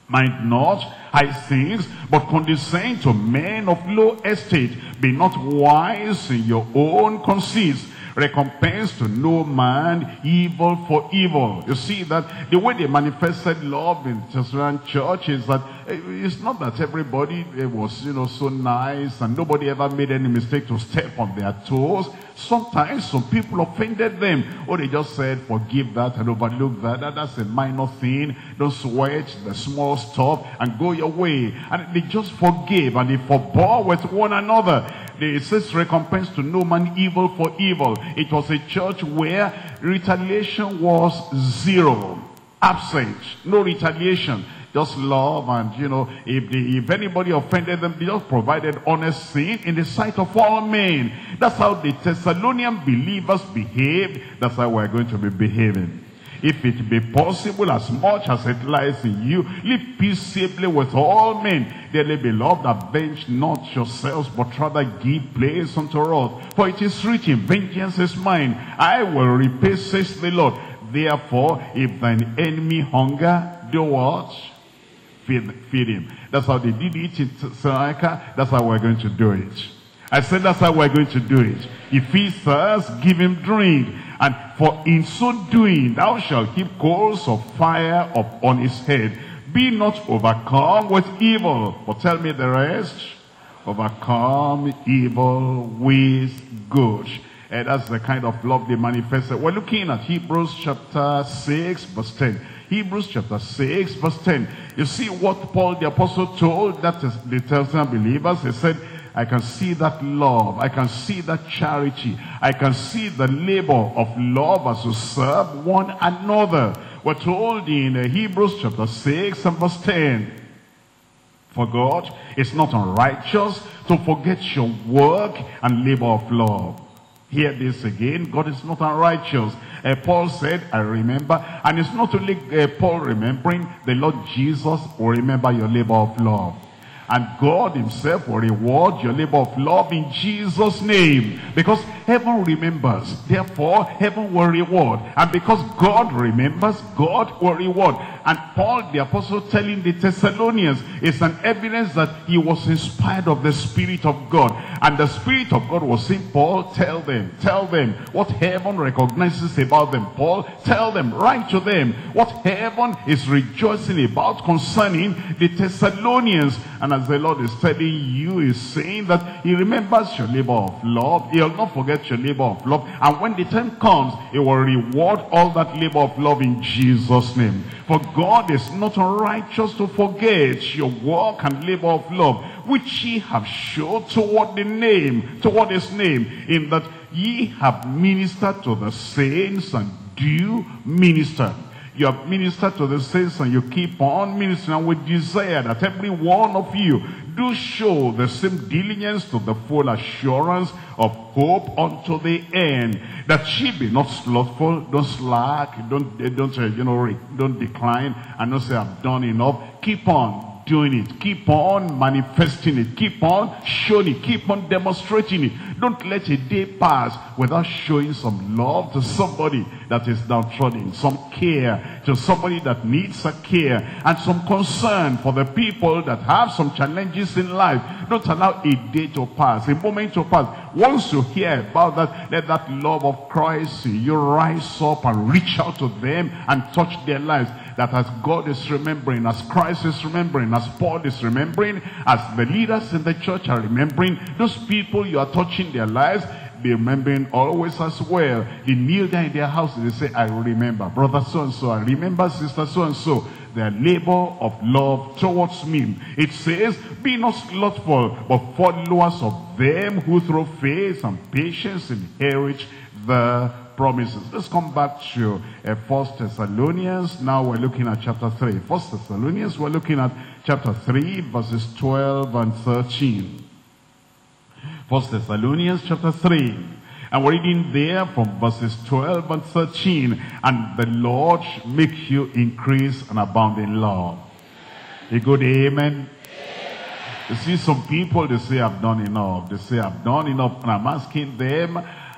Mind not high things, but condescend to men of low estate. Be not wise in your own conceits. Recompense to no man evil for evil. You see that the way they manifested love in Thessalonian church is that it's not that everybody was, you know, so nice and nobody ever made any mistake to step on their toes. Sometimes some people offended them. Or they just said, forgive that and overlook that. that. That's a minor thing. Don't sweat the small stuff and go your way. And they just forgave and they forbore with one another. It says recompense to no man evil for evil. It was a church where retaliation was zero. Absent. No retaliation. Just love, and you know, if, they, if anybody offended them, they just provided honest sin in the sight of all men. That's how the Thessalonian believers behaved. That's how we're going to be behaving. If it be possible, as much as it lies in you, live peaceably with all men. Dearly beloved, avenge not yourselves, but rather give place unto wrath. For it is written, vengeance is mine, I will repay, says the Lord. Therefore, if thine enemy hunger, do what? Feed, feed him. That's how they did it in Thessalonica. That's how we're going to do it. I said that's how we're going to do it. If he thirsts, give him drink. And for in so doing, thou shalt heap coals of fire upon his head. Be not overcome with evil. But tell me the rest. Overcome evil with good. And that's the kind of love they manifested. We're looking at Hebrews chapter six, verse ten. Hebrews chapter six, verse ten. You see what Paul the apostle told that is the Thessalonian believers. He said, I can see that love. I can see that charity. I can see the labor of love as you serve one another. We're told in uh, Hebrews chapter six and verse ten. For God is not unrighteous to forget your work and labor of love. Hear this again. God is not unrighteous. Uh, Paul said, I remember. And it's not only uh, Paul remembering. The Lord Jesus will remember your labor of love. And God himself will reward your labor of love in Jesus' name. Because heaven remembers. Therefore, heaven will reward. And because God remembers, God will reward. And Paul, the apostle, telling the Thessalonians is an evidence that he was inspired of the Spirit of God. And the Spirit of God was saying, Paul, tell them, tell them what heaven recognizes about them. Paul, tell them, write to them what heaven is rejoicing about concerning the Thessalonians. And as the Lord is telling you, he's saying that he remembers your labor of love. He'll not forget your labor of love. And when the time comes, he will reward all that labor of love in Jesus' name. For God is not unrighteous to forget your work and labor of love, which ye have showed toward the name, toward his name, in that ye have ministered to the saints and do minister. You have ministered to the saints and you keep on ministering, and we desire that every one of you do show the same diligence to the full assurance of hope unto the end, that ye be not slothful, don't slack, don't, don't uh, you know, don't decline, and don't say I've done enough. Keep on doing it. Keep on manifesting it. Keep on showing it. Keep on demonstrating it. Don't let a day pass without showing some love to somebody that is downtrodden, some care to somebody that needs a care, and some concern for the people that have some challenges in life. Don't allow a day to pass, a moment to pass. Once you hear about that, let that love of Christ, you rise up and reach out to them and touch their lives. That as God is remembering, as Christ is remembering, as Paul is remembering, as the leaders in the church are remembering, those people you are touching their lives, be remembering always as well. They kneel down in their house and they say, I remember brother so-and-so, I remember sister so-and-so, their labor of love towards me. It says, be not slothful, but followers of them who through faith and patience inherit the promises. Let's come back to uh, First Thessalonians. Now we're looking at chapter three. First Thessalonians, we're looking at chapter three, verses twelve and thirteen. First Thessalonians chapter three. And we're reading there from verses twelve and thirteen. And the Lord make you increase and abound in love. A good amen. You see some people, they say I've done enough. They say I've done enough. And I'm asking them,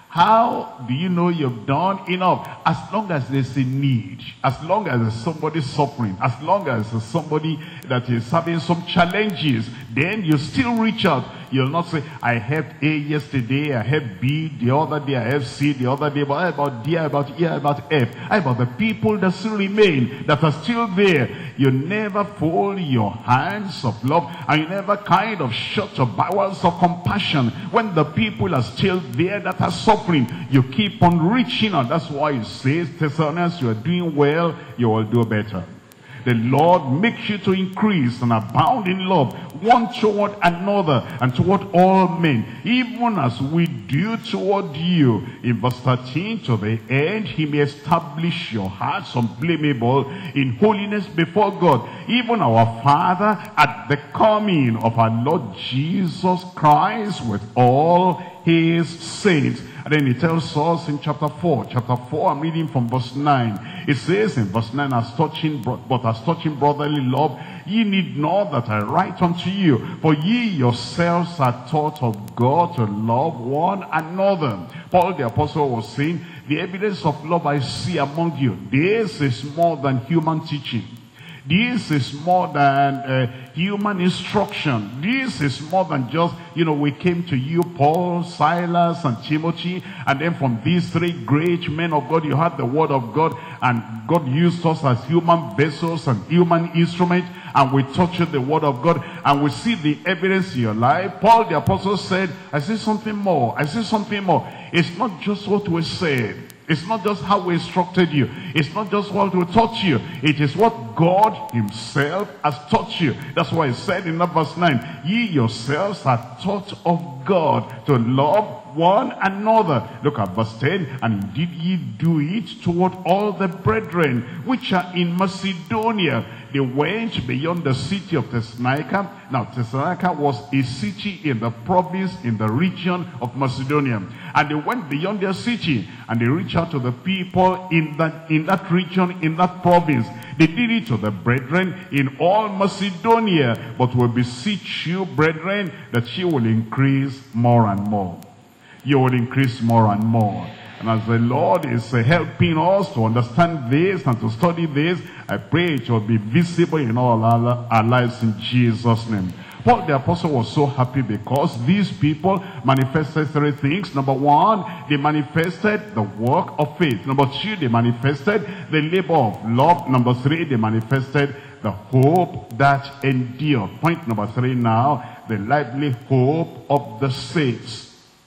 How do you know you've done enough? As long as there's a need, as long as there's somebody suffering, as long as there's somebody that is having some challenges, then you still reach out. You'll not say, I helped A yesterday, I helped B the other day, I helped C the other day, but how about D, how about E, how about F? How about the people that still remain, that are still there? You never fold your hands of love, and you never kind of shut your bowels of compassion when the people are still there that are suffering. You keep on reaching out. That's why it says, Thessalonians, you are doing well, you will do better. The Lord makes you to increase and abound in love, one toward another and toward all men, even as we do toward you. In verse thirteen, to the end, he may establish your hearts unblameable in holiness before God, even our Father, at the coming of our Lord Jesus Christ with all his saints. And then he tells us in chapter four, chapter four, I'm reading from verse nine. It says in verse nine, as touching, but as touching brotherly love, ye need not that I write unto you, for ye yourselves are taught of God to love one another. Paul the apostle was saying, the evidence of love I see among you, this is more than human teaching. This is more than uh, human instruction. This is more than just, you know, we came to you, Paul, Silas, and Timothy, and then from these three great men of God, you had the word of God, and God used us as human vessels and human instruments, and we touch the word of God, and we see the evidence in your life. Paul the apostle said, I see something more. I see something more. It's not just what we said. It's not just how we instructed you. It's not just what we taught you. It is what God himself has taught you. That's why he said in verse nine, ye yourselves are taught of God to love one another. Look at verse ten. And indeed ye do it toward all the brethren which are in Macedonia. They went beyond the city of Thessalonica. Now Thessalonica was a city in the province, in the region of Macedonia. And they went beyond their city, and they reached out to the people in that, in that region, in that province. They did it to the brethren in all Macedonia. But we beseech you, brethren, that you will increase more and more. You will increase more and more. And as the Lord is uh, helping us to understand this and to study this, I pray it will be visible in all our, our lives in Jesus' name. Paul the apostle was so happy because these people manifested three things. Number one, they manifested the work of faith. Number two, they manifested the labor of love. Number three, they manifested the hope that endures. Point number three now, the lively hope of the saints.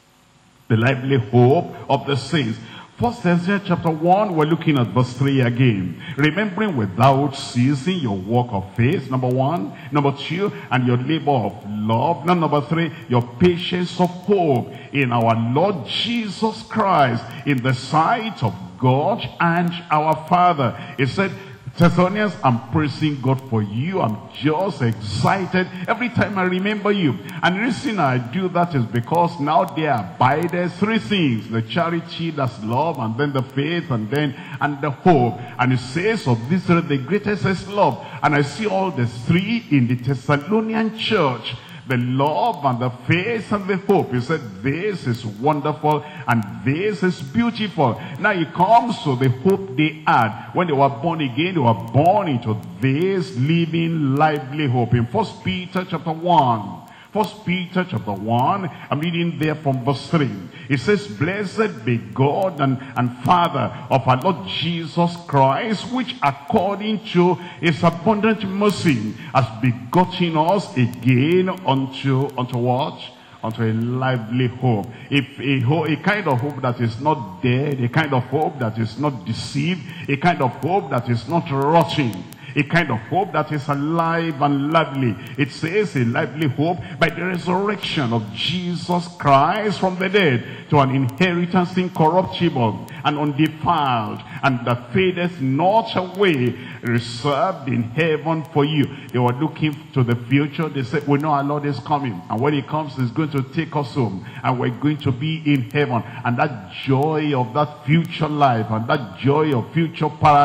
The lively hope of the saints. First Thessalonians chapter one, we're looking at verse three again. Remembering without ceasing your work of faith, number one. Number two, and your labor of love. Now, number three, your patience of hope in our Lord Jesus Christ, in the sight of God and our Father. It said, Thessalonians, I'm praising God for you. I'm just excited every time I remember you. And the reason I do that is because now there abideth three things: the charity, that's love, and then the faith, and then and the hope. And it says of these three, the greatest is love. And I see all the three in the Thessalonian church. The love and the faith and the hope. He said, this is wonderful and this is beautiful. Now it comes to the hope they had. When they were born again, they were born into this living, lively hope. In First Peter chapter one. First Peter chapter one, I'm reading there from verse three. It says, blessed be God and, and Father of our Lord Jesus Christ, which according to his abundant mercy has begotten us again unto, unto what? Unto a lively hope. If a, a kind of hope that is not dead, a kind of hope that is not deceived, a kind of hope that is not rotting. A kind of hope that is alive and lively. It says a lively hope by the resurrection of Jesus Christ from the dead, to an inheritance incorruptible and undefiled, and that fadeth not away, reserved in heaven for you. They were looking to the future. They said, we know our Lord is coming, and when he comes, he's going to take us home, and we're going to be in heaven. And that joy of that future life, and that joy of future paradise,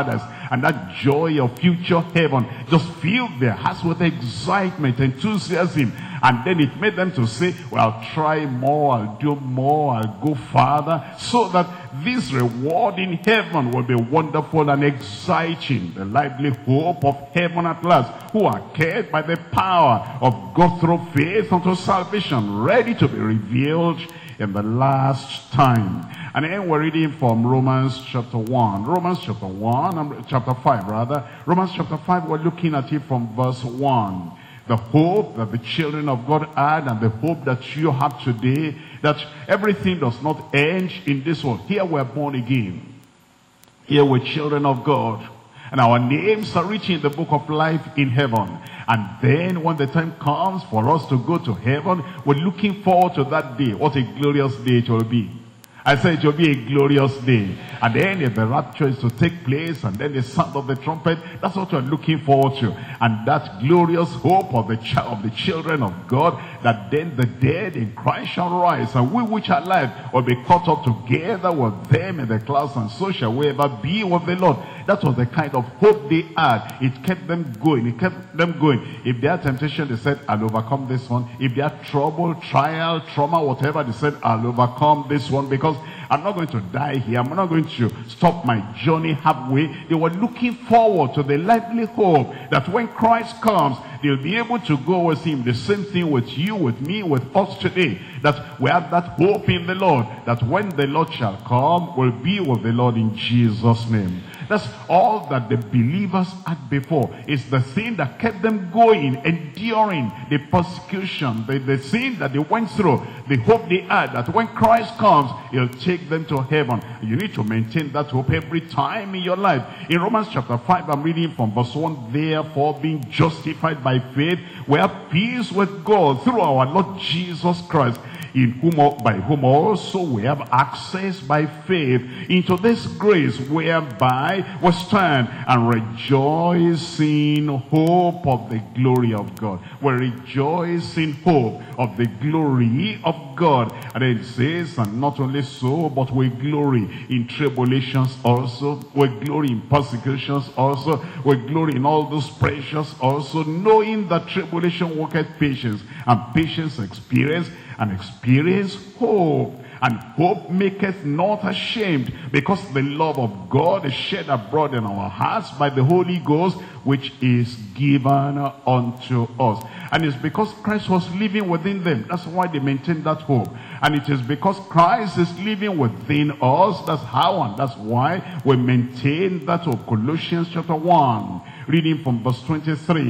and that joy of future heaven just filled their hearts with excitement, enthusiasm. And then it made them to say, well, I'll try more, I'll do more, I'll go farther, so that this reward in heaven will be wonderful and exciting. The lively hope of heaven at last, who are kept by the power of God through faith unto salvation, ready to be revealed in the last time. And then we're reading from Romans chapter one. Romans chapter one, chapter five rather. Romans chapter five, we're looking at it from verse one. The hope that the children of God had, and the hope that you have today, that everything does not end in this world. Here we're born again. Here we're children of God. And our names are written in the book of life in heaven. And then when the time comes for us to go to heaven, we're looking forward to that day. What a glorious day it will be. I said it will be a glorious day. And then if the rapture is to take place, and then the sound of the trumpet, that's what we're looking forward to. And that glorious hope of the, ch of the children of God, that then the dead in Christ shall rise, and we which are alive will be caught up together with them in the clouds, and so shall we ever be with the Lord. That was the kind of hope they had. It kept them going. It kept them going. If they had temptation, they said, I'll overcome this one. If they had trouble, trial, trauma, whatever, they said, I'll overcome this one, because I'm not going to die here. I'm not going to stop my journey halfway. They were looking forward to the lively hope that when Christ comes, they'll be able to go with him. The same thing with you, with me, with us today. That we have that hope in the Lord, that when the Lord shall come, we'll be with the Lord in Jesus' name. That's all that the believers had before. It's the thing that kept them going, enduring the persecution, the, the sin that they went through, the hope they had that when Christ comes, he'll take them to heaven. You need to maintain that hope every time in your life. In Romans chapter five, I'm reading from verse one, therefore being justified by faith, we have peace with God through our Lord Jesus Christ, in whom, by whom also we have access by faith into this grace whereby we stand and rejoice in hope of the glory of God. We rejoice in hope of the glory of God. And then it says, and not only so, but we glory in tribulations also, we glory in persecutions also, we glory in all those pressures also, knowing that tribulation worketh patience, and patience experience, and experience hope. And hope maketh not ashamed, because the love of God is shed abroad in our hearts by the Holy Ghost, which is given unto us. And it's because Christ was living within them. That's why they maintained that hope. And it is because Christ is living within us. That's how, and that's why we maintain that hope. Colossians chapter one, reading from verse twenty-three.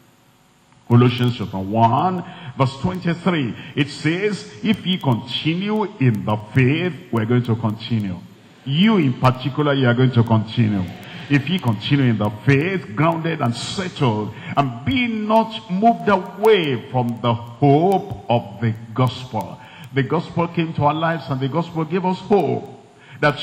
Colossians chapter one, verse twenty-three. It says, if ye continue in the faith, we're going to continue. You in particular, you are going to continue. If ye continue in the faith, grounded and settled, and be not moved away from the hope of the gospel. The gospel came to our lives, and the gospel gave us hope. That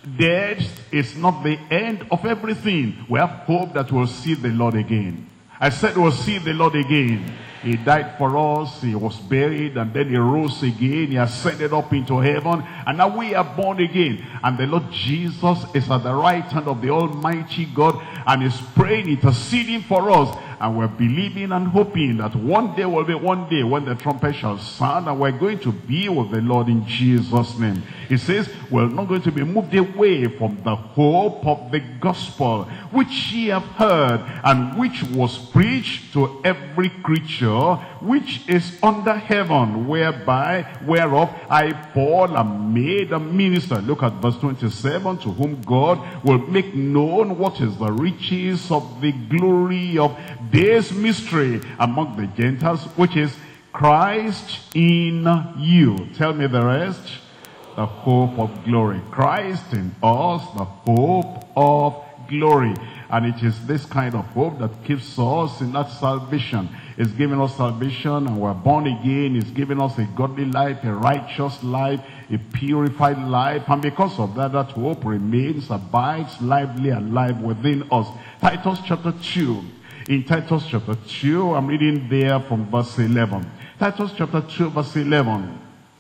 death is not the end of everything. We have hope that we'll see the Lord again. I said we'll see the Lord again. He died for us, he was buried, and then he rose again, he ascended up into heaven, and now we are born again. And the Lord Jesus is at the right hand of the Almighty God, and is praying, interceding for us. And we're believing and hoping that one day will be one day when the trumpet shall sound, and we're going to be with the Lord in Jesus' name. He says, we're not going to be moved away from the hope of the gospel, which ye have heard, and which was preached to every creature which is under heaven, whereby, whereof I, Paul, am made a minister. Look at verse twenty-seven, to whom God will make known what is the riches of the glory of this mystery among the Gentiles, which is Christ in you. Tell me the rest. The hope of glory. Christ in us, the hope of glory. And it is this kind of hope that keeps us in that salvation. It's giving us salvation, and we're born again. It's giving us a godly life, a righteous life, a purified life. And because of that, that hope remains, abides, lively, alive within us. Titus chapter two. In Titus chapter two, I'm reading there from verse eleven. Titus chapter two, verse eleven.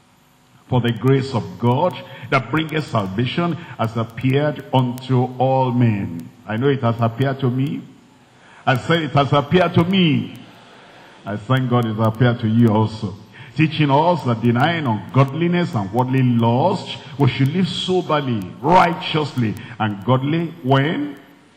For the grace of God that bringeth salvation has appeared unto all men. I know it has appeared to me. I said it has appeared to me. I thank God it has appeared to you also. Teaching us that denying ungodliness and worldly lust, we should live soberly, righteously, and godly when?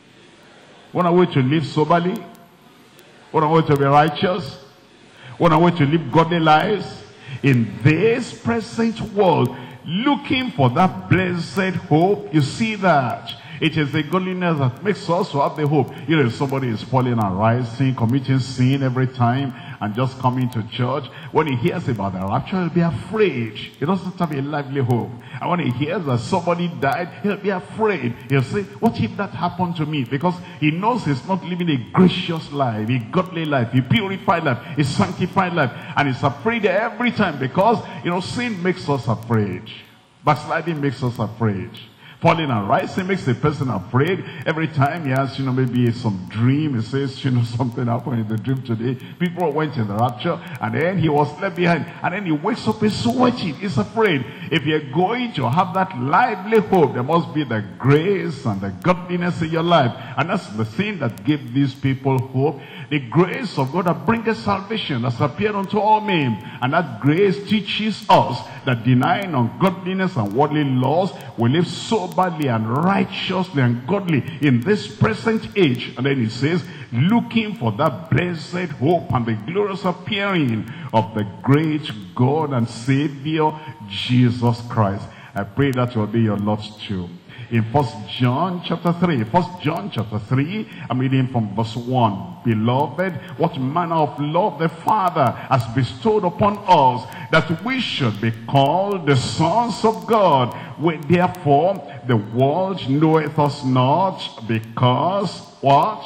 When are we to live soberly? When are we to be righteous? When are we to live godly lives? In this present world, looking for that blessed hope. You see that? It is the godliness that makes us to have the hope. You know, if somebody is falling and rising, committing sin every time, and just coming to church, when he hears about the rapture, he'll be afraid. He doesn't have a lively hope. And when he hears that somebody died, he'll be afraid. He'll say, what if that happened to me? Because he knows he's not living a gracious life, a godly life, a purified life, a sanctified life. And he's afraid every time because, you know, sin makes us afraid. Backsliding makes us afraid. Falling and rising makes the person afraid. Every time he has, you know, maybe some dream, he says, you know, something happened in the dream today. People went in the rapture, and then he was left behind. And then he wakes up, he's sweating, he's afraid. If you're going to have that lively hope, there must be the grace and the godliness in your life. And that's the thing that gave these people hope. The grace of God that bringeth salvation has appeared unto all men. And that grace teaches us that denying ungodliness and worldly laws, we live soberly and righteously and godly in this present age. And then he says, looking for that blessed hope and the glorious appearing of the great God and Savior, Jesus Christ. I pray that will be your lot too. In First John chapter three, First John chapter three, I'm reading from verse one. Beloved, what manner of love the Father has bestowed upon us, that we should be called the sons of God. We, therefore, the world knoweth us not, because what?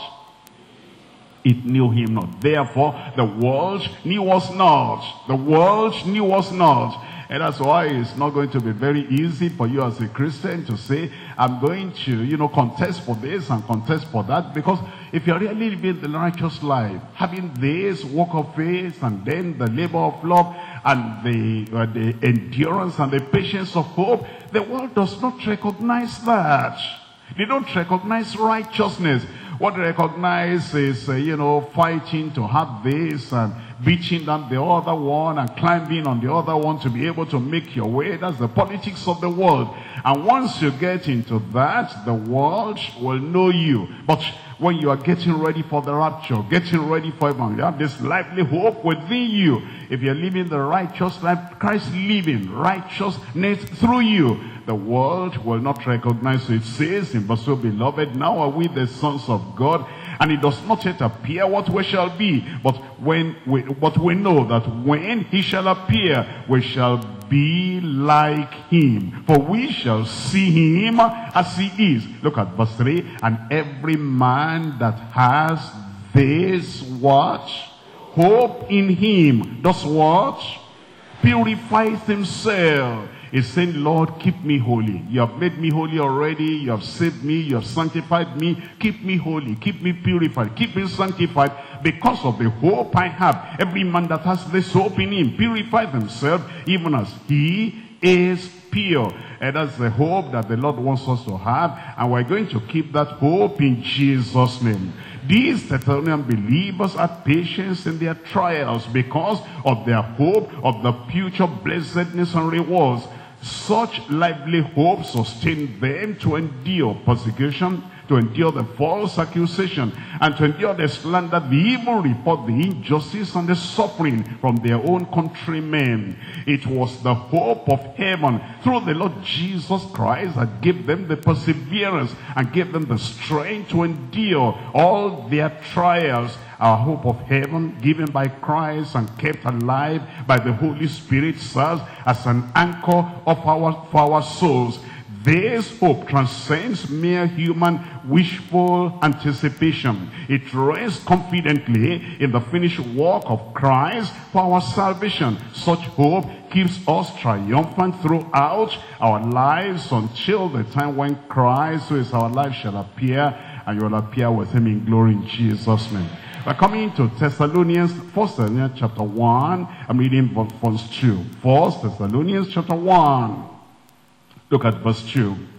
It knew him not. Therefore, the world knew us not. The world knew us not. And that's why it's not going to be very easy for you as a Christian to say, I'm going to, you know, contest for this and contest for that. Because if you're really living the righteous life, having this walk of faith and then the labor of love and the, uh, the endurance and the patience of hope, the world does not recognize that. They don't recognize righteousness. What they recognize is, uh, you know, fighting to have this and beating down the other one and climbing on the other one to be able to make your way. That's the politics of the world. And once you get into that, the world will know you. But when you are getting ready for the rapture, getting ready for heaven, you have this lively hope within you. If you're living the righteous life, Christ living righteousness through you, the world will not recognize you. It says in verse two, beloved, now are we the sons of God, and it does not yet appear what we shall be. But when we, but we know that when he shall appear, we shall be like him. For we shall see him as he is. Look at verse three. And every man that has this what? Hope in him. Does what? Purifies himself. He's saying, Lord, keep me holy. You have made me holy already. You have saved me. You have sanctified me. Keep me holy. Keep me purified. Keep me sanctified because of the hope I have. Every man that has this hope in him purifies himself even as he is pure. And that's the hope that the Lord wants us to have. And we're going to keep that hope in Jesus' name. These Thessalonian believers had patience in their trials because of their hope of the future blessedness and rewards. Such lively hope sustained them to endure persecution, to endure the false accusation, and to endure the slander, the evil report, the injustice, and the suffering from their own countrymen. It was the hope of heaven through the Lord Jesus Christ that gave them the perseverance and gave them the strength to endure all their trials. Our hope of heaven, given by Christ and kept alive by the Holy Spirit, serves as an anchor of our, for our souls. This hope transcends mere human wishful anticipation. It rests confidently in the finished work of Christ for our salvation. Such hope keeps us triumphant throughout our lives until the time when Christ, who is our life, shall appear, and you will appear with him in glory in Jesus' name. We're coming to Thessalonians, First Thessalonians chapter one. I'm reading verse two. First Thessalonians chapter one. Look at verse two.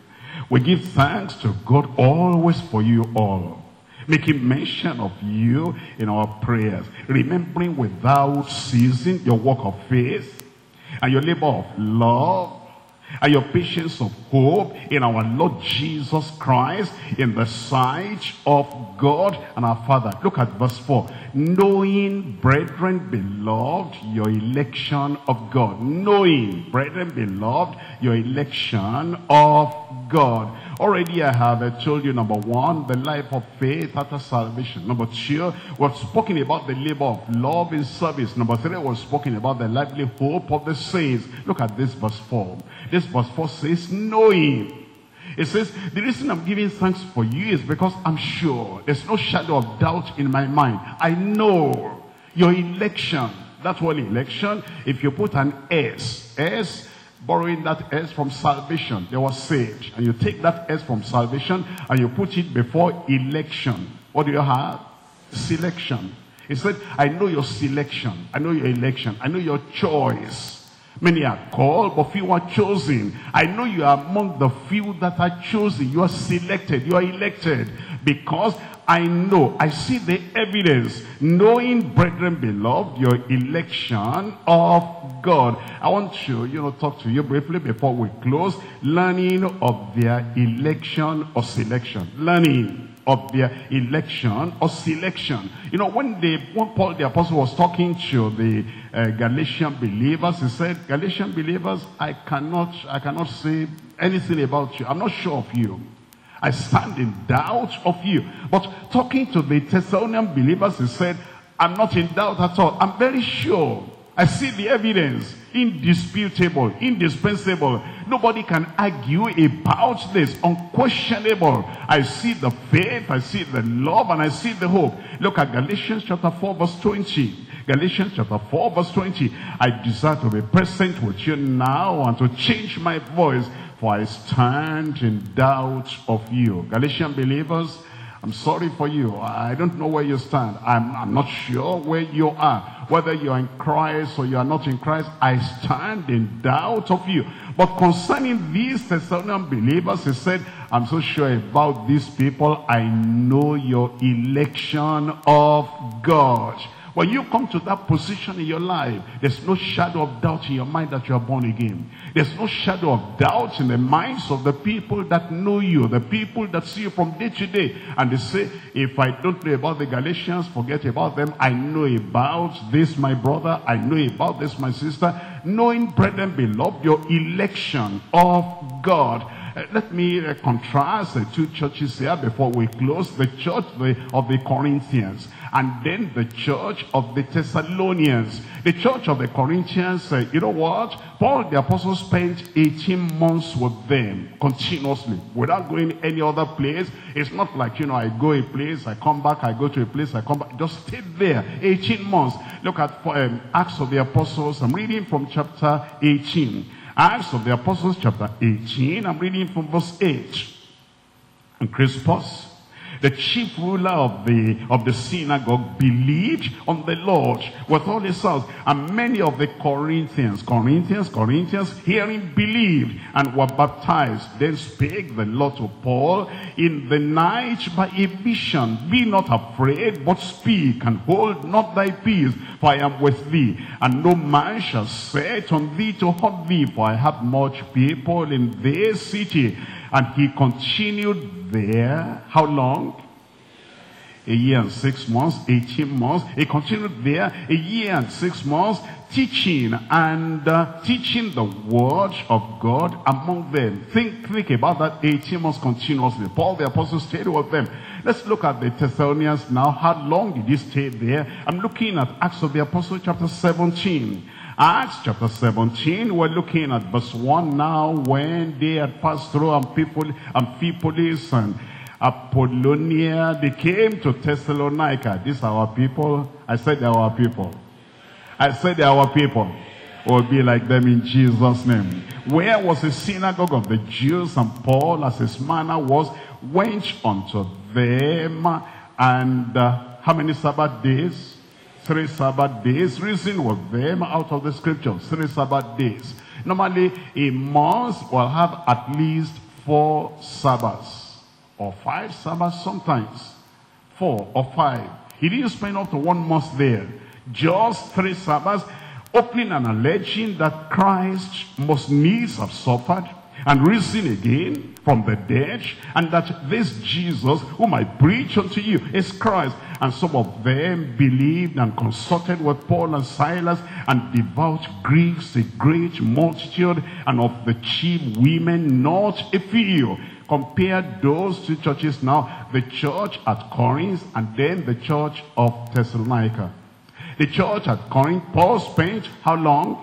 We give thanks to God always for you all, making mention of you in our prayers, remembering without ceasing your work of faith and your labor of love and your patience of hope in our Lord Jesus Christ in the sight of God and our Father. Look at verse four. Knowing, brethren beloved, your election of God. Knowing, brethren beloved, your election of God. Already I have uh, told you, number one, the life of faith after salvation. Number two, we've spoken about the labor of love in service. Number three, we've spoken about the lively hope of the saints. Look at this verse four. This verse four says, knowing. It says, the reason I'm giving thanks for you is because I'm sure. There's no shadow of doubt in my mind. I know your election. That word election, if you put an S, S, borrowing that S from salvation, they were saved. And you take that S from salvation and you put it before election. What do you have? Selection. He said, I know your selection. I know your election. I know your choice. Many are called, but few are chosen. I know you are among the few that are chosen. You are selected. You are elected. Because I know, I see the evidence. Knowing, brethren beloved, your election of God. I want to, you know, talk to you briefly before we close. Learning of their election or selection. Learning of their election or selection. You know, when the when Paul the apostle was talking to the uh, Galatian believers, he said, Galatian believers, I cannot I cannot say anything about you. I'm not sure of you. I stand in doubt of you. But talking to the Thessalonian believers, he said, I'm not in doubt at all. I'm very sure. I see the evidence. Indisputable, indispensable. Nobody can argue about this. Unquestionable. I see the faith, I see the love, and I see the hope. Look at Galatians chapter four verse twenty. Galatians chapter four verse twenty. I desire to be present with you now and to change my voice, for I stand in doubt of you. Galatian believers, I'm sorry for you. I don't know where you stand. I'm, I'm not sure where you are. Whether you are in Christ or you are not in Christ, I stand in doubt of you. But concerning these Thessalonian believers, he said, I'm so sure about these people. I know your election of God. When you come to that position in your life, there's no shadow of doubt in your mind that you are born again. There's no shadow of doubt in the minds of the people that know you, the people that see you from day to day. And they say, if I don't know about the Galatians, forget about them. I know about this, my brother. I know about this, my sister. Knowing, brethren, beloved, your election of God. Uh, let me uh, contrast the two churches here before we close. The church the, of the Corinthians and then the church of the Thessalonians. The church of the Corinthians, uh, you know what? Paul the apostle spent eighteen months with them continuously without going any other place. It's not like, you know, I go a place, I come back, I go to a place, I come back. Just stay there eighteen months. Look at um, Acts of the Apostles. I'm reading from chapter eighteen. Acts of the Apostles chapter eighteen. I'm reading from verse eight. And Crispus, the chief ruler of the of the synagogue, believed on the Lord with all his house. And many of the Corinthians, Corinthians, Corinthians, hearing, believed and were baptized. Then spake the Lord to Paul in the night by a vision, Be not afraid, but speak, and hold not thy peace, for I am with thee. And no man shall set on thee to hurt thee, for I have much people in this city. And he continued there, how long? A year and six months, eighteen months. He continued there a year and six months, teaching and uh, teaching the word of God among them. Think, think about that eighteen months continuously. Paul the apostle stayed with them. Let's look at the Thessalonians now. How long did he stay there? I'm looking at Acts of the Apostle chapter seventeen. Acts chapter seventeen, we're looking at verse one now. When they had passed through Amphipolis and Apollonia, they came to Thessalonica. These are our people. I said they are our people. I said they are our people. We'll be like them in Jesus' name. Where was the synagogue of the Jews? And Paul, as his manner was, went unto them. And uh, how many Sabbath days? Three Sabbath days. Reason with them out of the scriptures. Three Sabbath days. Normally, a month will have at least four Sabbaths, or five Sabbaths sometimes, four or five. He didn't spend up to one month there. Just three Sabbaths, opening and alleging that Christ must needs have suffered and risen again from the dead, and that this Jesus whom I preach unto you is Christ. And some of them believed and consulted with Paul and Silas, and devout Greeks, a great multitude, and of the chief women not a few. Compare those two churches now, the church at Corinth and then the church of Thessalonica. The church at Corinth, Paul spent how long?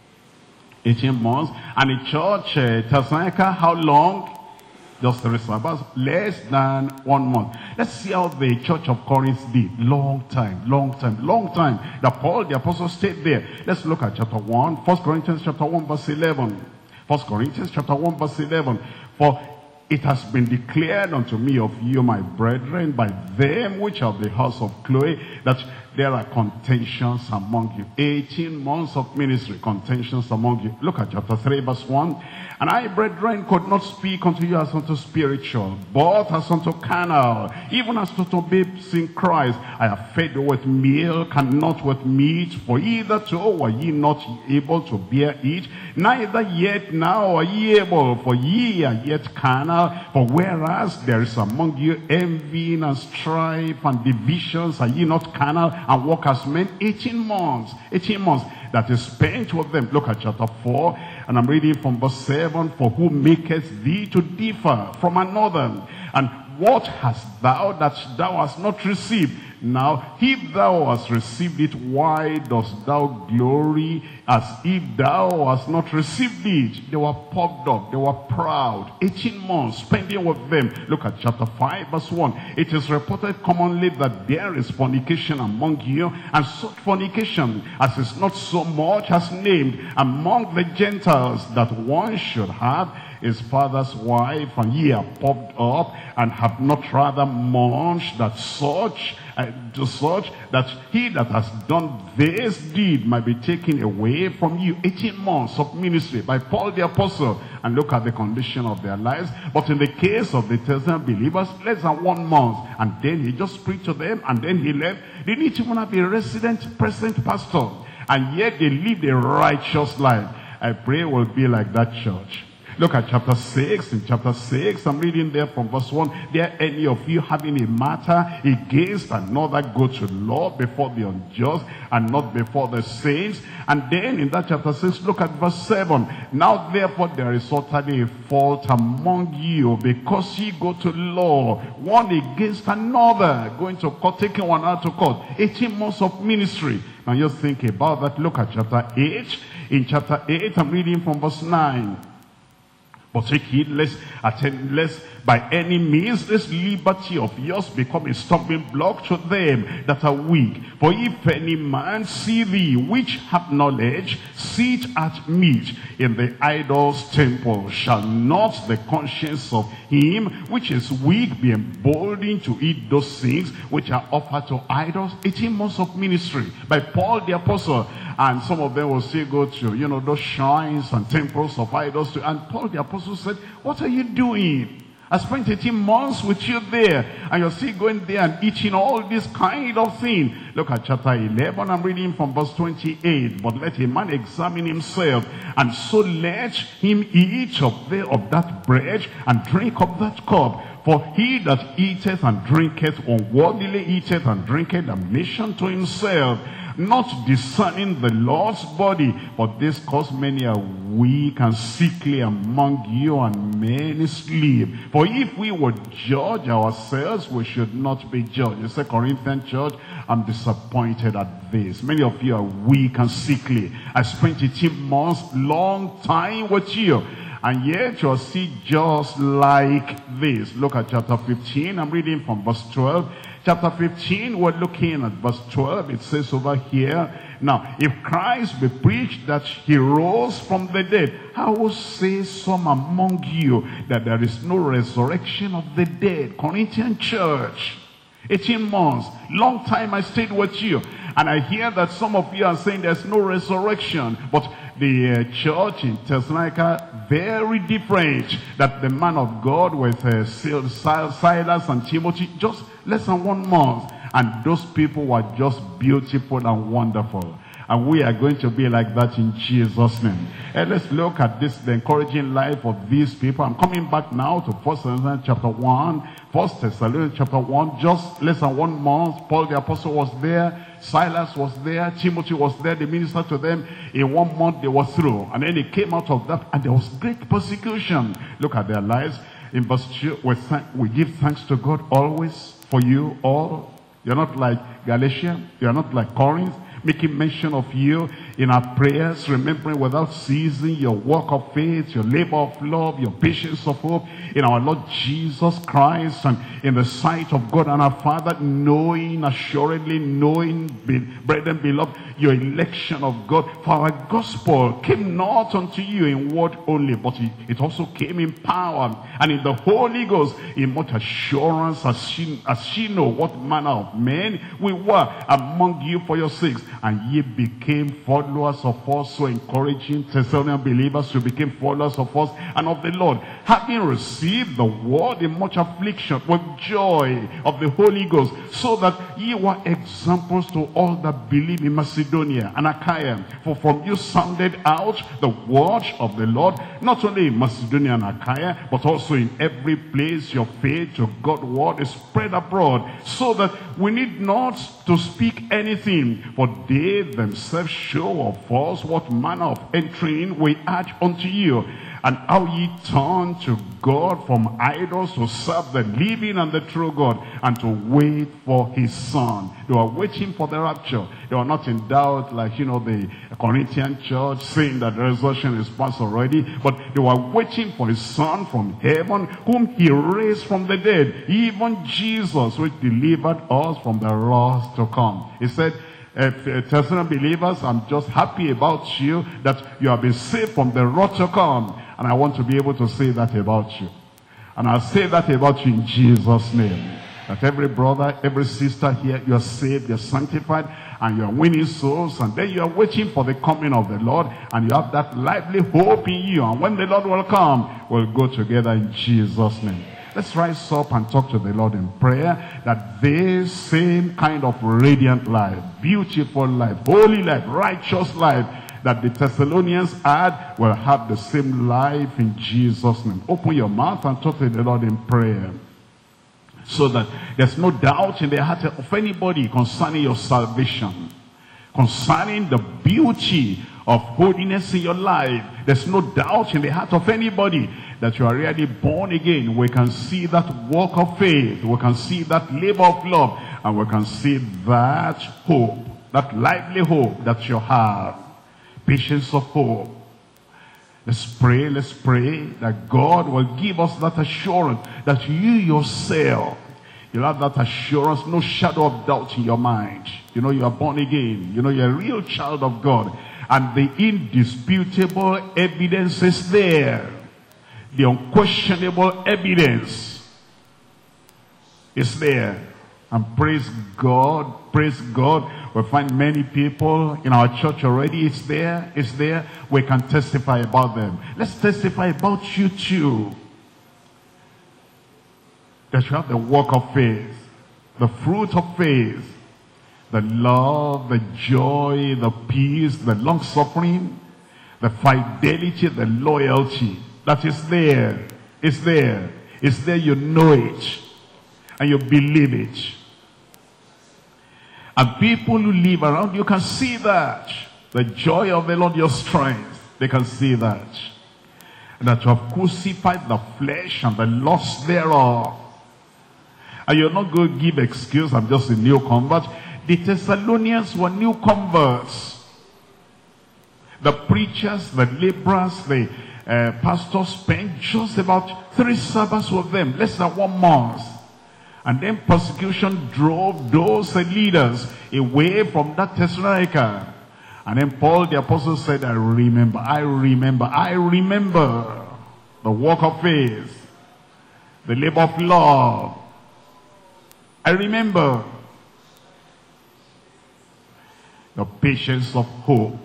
eighteen months. And the church uh, Thessalonica, how long? Just three Sabbaths, less than one month. Let's see how the church of Corinth did. Long time, long time, long time. That Paul the apostle stayed there. Let's look at chapter one, First Corinthians chapter one verse eleven. First Corinthians chapter one verse eleven. For it has been declared unto me of you, my brethren, by them which are of the house of Chloe, that there are contentions among you. eighteen months of ministry, contentions among you. Look at chapter three verse one. And I, brethren, could not speak unto you as unto spiritual, but as unto carnal, even as unto babes in Christ. I have fed you with milk and not with meat, for hitherto were ye not able to bear it, neither yet now are ye able, for ye are yet carnal. For whereas there is among you envying and strife and divisions, are ye not carnal and walk as men? eighteen months, eighteen months that is spent with them. Look at chapter four, and I'm reading from verse seven. For who maketh thee to differ from another? And what hast thou that thou hast not received? Now, if thou hast received it, why dost thou glory as if thou hast not received it? They were puffed up, they were proud. eighteen months spending with them. Look at chapter five verse one. It is reported commonly that there is fornication among you, and such fornication as is not so much as named among the Gentiles, that one should have his father's wife, and ye are puffed up, and have not rather much that such uh, to such that he that has done this deed might be taken away from you. eighteen months of ministry by Paul the apostle, and look at the condition of their lives. But in the case of the Thessalonian believers, less than one month, and then he just preached to them, and then he left. They didn't even have a resident present pastor, and yet they lived a righteous life. I pray we'll be like that church. Look at chapter six. In chapter six, I'm reading there from verse one. There any of you having a matter against another, go to law before the unjust and not before the saints. And then in that chapter six, look at verse seven. Now therefore there is utterly a fault among you, because ye go to law one against another, going to court, taking one out to court. eighteen months of ministry. Now you think about that. Look at chapter eight. In chapter eight, I'm reading from verse nine. But take heed lest, attend lest by any means this liberty of yours become a stumbling block to them that are weak. For if any man see thee which have knowledge sit at meat in the idol's temple, shall not the conscience of him which is weak be emboldened to eat those things which are offered to idols? eighteen months of ministry by Paul the apostle. And some of them will still go to, you know, those shrines and temples of idols. To, and Paul the apostle said, what are you doing? I spent eighteen months with you there, and you're still going there and eating all this kind of thing. Look at chapter eleven, I'm reading from verse twenty-eight. But let a man examine himself, and so let him eat of, the, of that bread and drink of that cup. For he that eateth and drinketh unworthily eateth and drinketh damnation to himself, not discerning the Lord's body. But this cause many are weak and sickly among you, and many sleep. For if we would judge ourselves, we should not be judged. You say, Corinthian church, I'm disappointed at this. Many of you are weak and sickly. I spent eighteen months, long time with you, and yet you're still just like this. Look at chapter fifteen. I'm reading from verse twelve. Chapter fifteen, we're looking at verse twelve. It says over here, now, if Christ be preached that he rose from the dead, how will say some among you that there is no resurrection of the dead? Corinthian church, eighteen months, long time I stayed with you. And I hear that some of you are saying there's no resurrection. But the uh, church in Thessalonica, very different. That the man of God with uh, Silas and Timothy, just less than one month. And those people were just beautiful and wonderful. And we are going to be like that in Jesus' name. And let's look at this, the encouraging life of these people. I'm coming back now to First Thessalonians chapter one. First Thessalonians chapter one, just less than one month. Paul the apostle was there. Silas was there. Timothy was there. They ministered to them. In one month they were through. And then they came out of that and there was great persecution. Look at their lives. In verse two, we, we give thanks to God always for you all. You're not like Galatia. You're not like Corinth, making mention of you in our prayers, remembering without ceasing your work of faith, your labor of love, your patience of hope in our Lord Jesus Christ, and in the sight of God and our Father, knowing, assuredly knowing, brethren beloved, your election of God. For our gospel came not unto you in word only, but it, it also came in power and in the Holy Ghost, in much assurance, as she, as she know what manner of men we were among you for your sakes. And ye became followers of us, so encouraging Thessalonian believers to become followers of us and of the Lord, having received the word in much affliction with joy of the Holy Ghost, so that ye were examples to all that believe in Macedonia and Achaia. For from you sounded out the word of the Lord, not only in Macedonia and Achaia, but also in every place your faith to God's word is spread abroad, so that we need not to speak anything, for they themselves show of us what manner of entering we add unto you, and how ye turn to God from idols to serve the living and the true God, and to wait for his Son. They were waiting for the rapture. They were not in doubt like, you know, the Corinthian church saying that the resurrection is past already, but they were waiting for his Son from heaven, whom he raised from the dead, even Jesus, which delivered us from the wrath to come. He said, Uh, Thessalonian believers, I'm just happy about you, that you have been saved from the wrath to come. And I want to be able to say that about you. And I'll say that about you in Jesus' name. That every brother, every sister here, you're saved, you're sanctified, and you're winning souls, and then you're waiting for the coming of the Lord, and you have that lively hope in you. And when the Lord will come, we'll go together in Jesus' name. Let's rise up and talk to the Lord in prayer, that this same kind of radiant life, beautiful life, holy life, righteous life that the Thessalonians had, will have the same life in Jesus' name. Open your mouth and talk to the Lord in prayer, so that there's no doubt in the heart of anybody concerning your salvation, concerning the beauty of holiness in your life. There's no doubt in the heart of anybody that you are really born again. We can see that walk of faith, we can see that labor of love, and we can see that hope, that lively hope that you have, patience of hope. Let's pray, let's pray that God will give us that assurance, that you yourself, you'll have that assurance, no shadow of doubt in your mind. You know you are born again, you know you're a real child of God, and the indisputable evidence is there. The unquestionable evidence is there. And praise God, praise God, we find many people in our church already. It's there, it's there. We can testify about them. Let's testify about you too. That you have the work of faith, the fruit of faith, the love, the joy, the peace, the long-suffering, the fidelity, the loyalty. That is there. It's there. It's there. You know it. And you believe it. And people who live around you can see that. The joy of the Lord, your strength. They can see that. And that you have crucified the flesh and the lust thereof. And you're not going to give excuse, I'm just a new convert. The Thessalonians were new converts. The preachers, the laborers, the Uh, pastor spent just about three Sabbaths with them, less than one month. And then persecution drove those uh, leaders away from that Thessalonica. And then Paul the apostle said, I remember, I remember, I remember the work of faith, the labor of love. I remember. the patience of hope.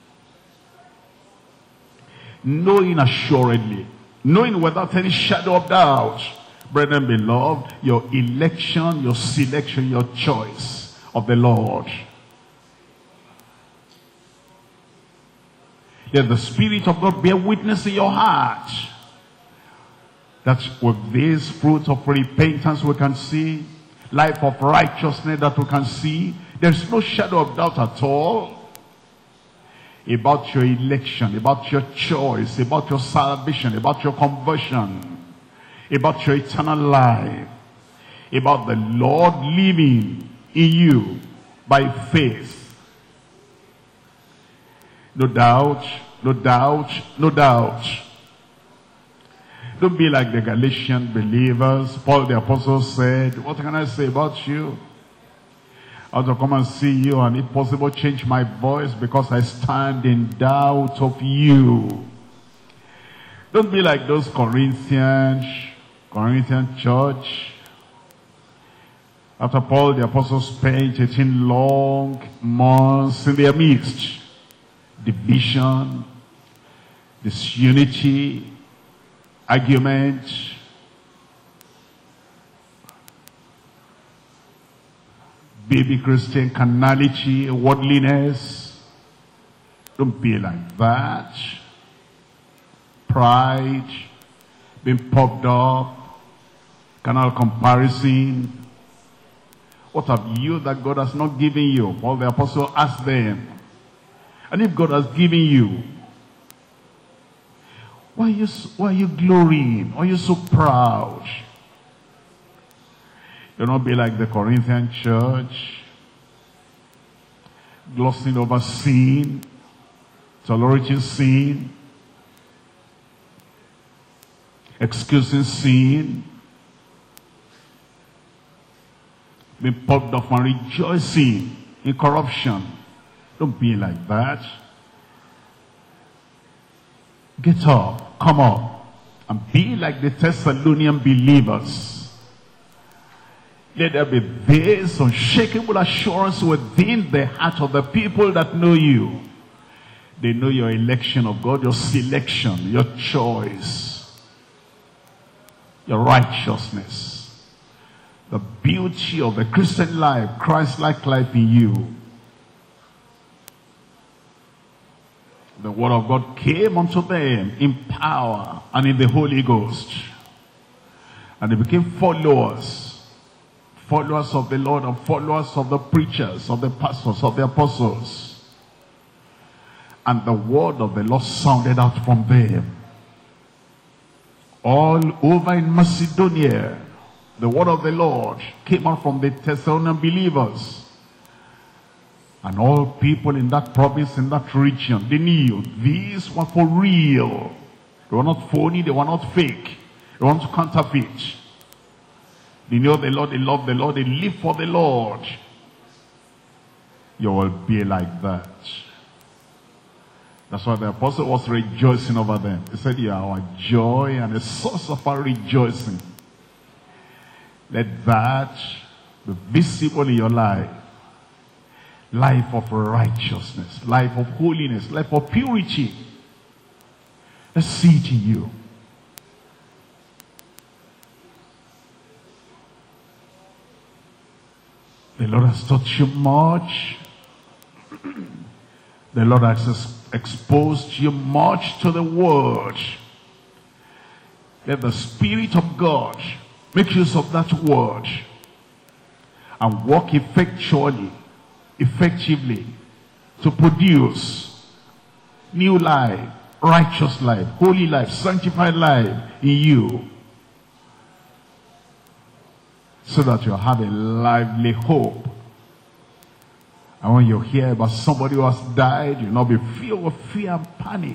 Knowing assuredly, knowing without any shadow of doubt, brethren beloved, your election, your selection, your choice of the Lord. Let the Spirit of God bear witness in your heart that with this fruit of repentance we can see, life of righteousness that we can see, there's no shadow of doubt at all about your election, about your choice, about your salvation, about your conversion, about your eternal life, about the Lord living in you by faith. No doubt, no doubt, no doubt. Don't be like the Galatian believers. Paul the apostle said, what can I say about you? I want to come and see you and if possible change my voice because I stand in doubt of you. Don't be like those Corinthians, Corinthian church. After Paul the apostle spent eighteen long months in their midst, division, disunity, argument, baby Christian carnality, worldliness. Don't be like that. Pride, being puffed up, carnal comparison. What have you that God has not given you? Paul the apostle asked them. And if God has given you, why are you, why are you glorying? Why are you so proud? Do not be like the Corinthian church, glossing over sin, tolerating sin, excusing sin, being puffed up and rejoicing in corruption. Don't be like that. Get up, come up, and be like the Thessalonian believers. Let there be this unshakable assurance within the heart of the people that know you. They know your election of God, your selection, your choice, your righteousness, the beauty of the Christian life, Christ-like life in you. The word of God came unto them in power and in the Holy Ghost. And they became followers. Followers of the Lord and followers of the preachers, of the pastors, of the apostles. And the word of the Lord sounded out from them. All over in Macedonia, the word of the Lord came out from the Thessalonian believers. And all people in that province, in that region, they knew these were for real. They were not phony, they were not fake. They were not counterfeit. They know the Lord, they love the Lord, they live for the Lord. You will be like that. That's why the apostle was rejoicing over them. He said, you are our joy and the source of our rejoicing. Let that be visible in your life. Life of righteousness, life of holiness, life of purity. Let's see it in you. The Lord has taught you much. The Lord has exposed you much to the word. Let the Spirit of God make use of that word and walk effectually, effectively to produce new life, righteous life, holy life, sanctified life in you. So that you have a lively hope. And when you hear about somebody who has died, you'll not be filled with fear and panic.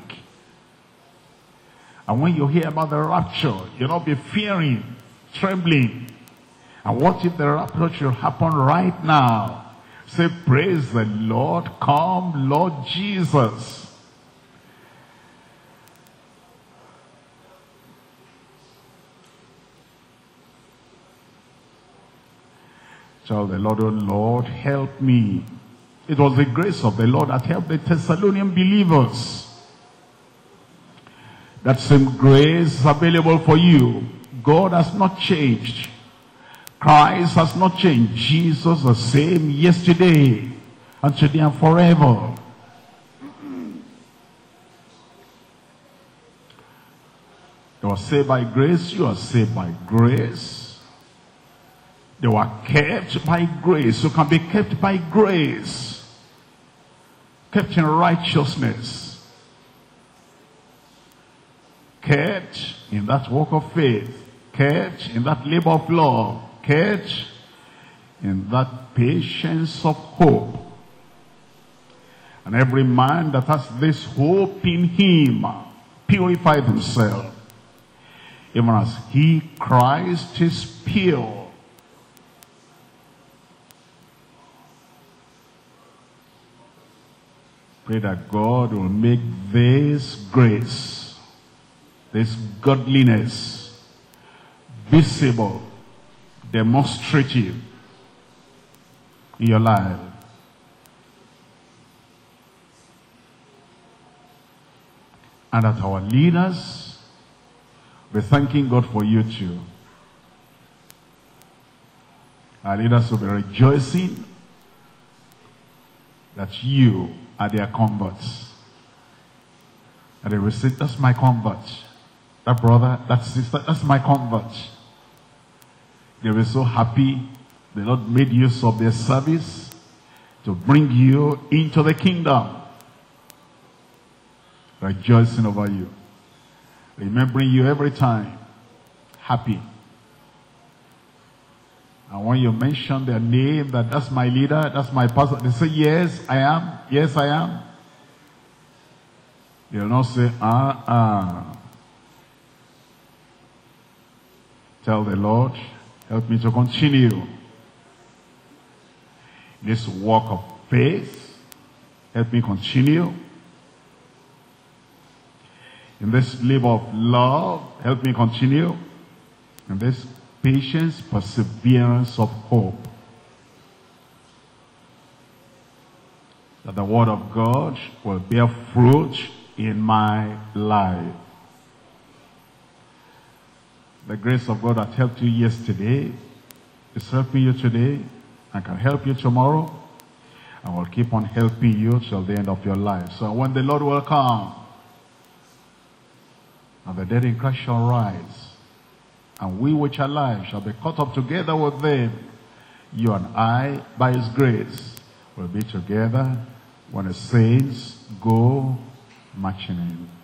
And when you hear about the rapture, you'll not be fearing, trembling. And what if the rapture should happen right now? Say, praise the Lord, come Lord Jesus. Tell the Lord, oh Lord, help me It was the grace of the Lord that helped the Thessalonian believers. That same grace is available for you. God has not changed. Christ has not changed. Jesus the same yesterday and today and forever. They were saved by grace. You are saved by grace. They were kept by grace. You can be kept by grace. Kept in righteousness. Kept in that walk of faith. Kept in that labor of love. Kept in that patience of hope. And every man that has this hope in him purified himself, even as he, Christ, is pure. Pray that God will make this grace, this godliness, visible, demonstrative in your life. And that our leaders will be thanking God for you too. Our leaders will be rejoicing that you are their converts. And they will say, that's my convert. That brother, that sister, that's my convert. They were so happy the Lord made use of their service to bring you into the kingdom. Rejoicing over you. Remembering you every time. Happy. And when you mention their name, that that's my leader, that's my pastor, they say, yes, I am. Yes, I am. They'll not say, ah, uh, uh. Tell the Lord, help me to continue this walk of faith. Help me continue in this labor of love. Help me continue in this patience, perseverance of hope. That the word of God will bear fruit in my life. The grace of God that helped you yesterday is helping you today and can help you tomorrow and will keep on helping you till the end of your life. So when the Lord will come and the dead in Christ shall rise, and we which are alive shall be caught up together with them, you and I, by his grace, will be together when the saints go marching in.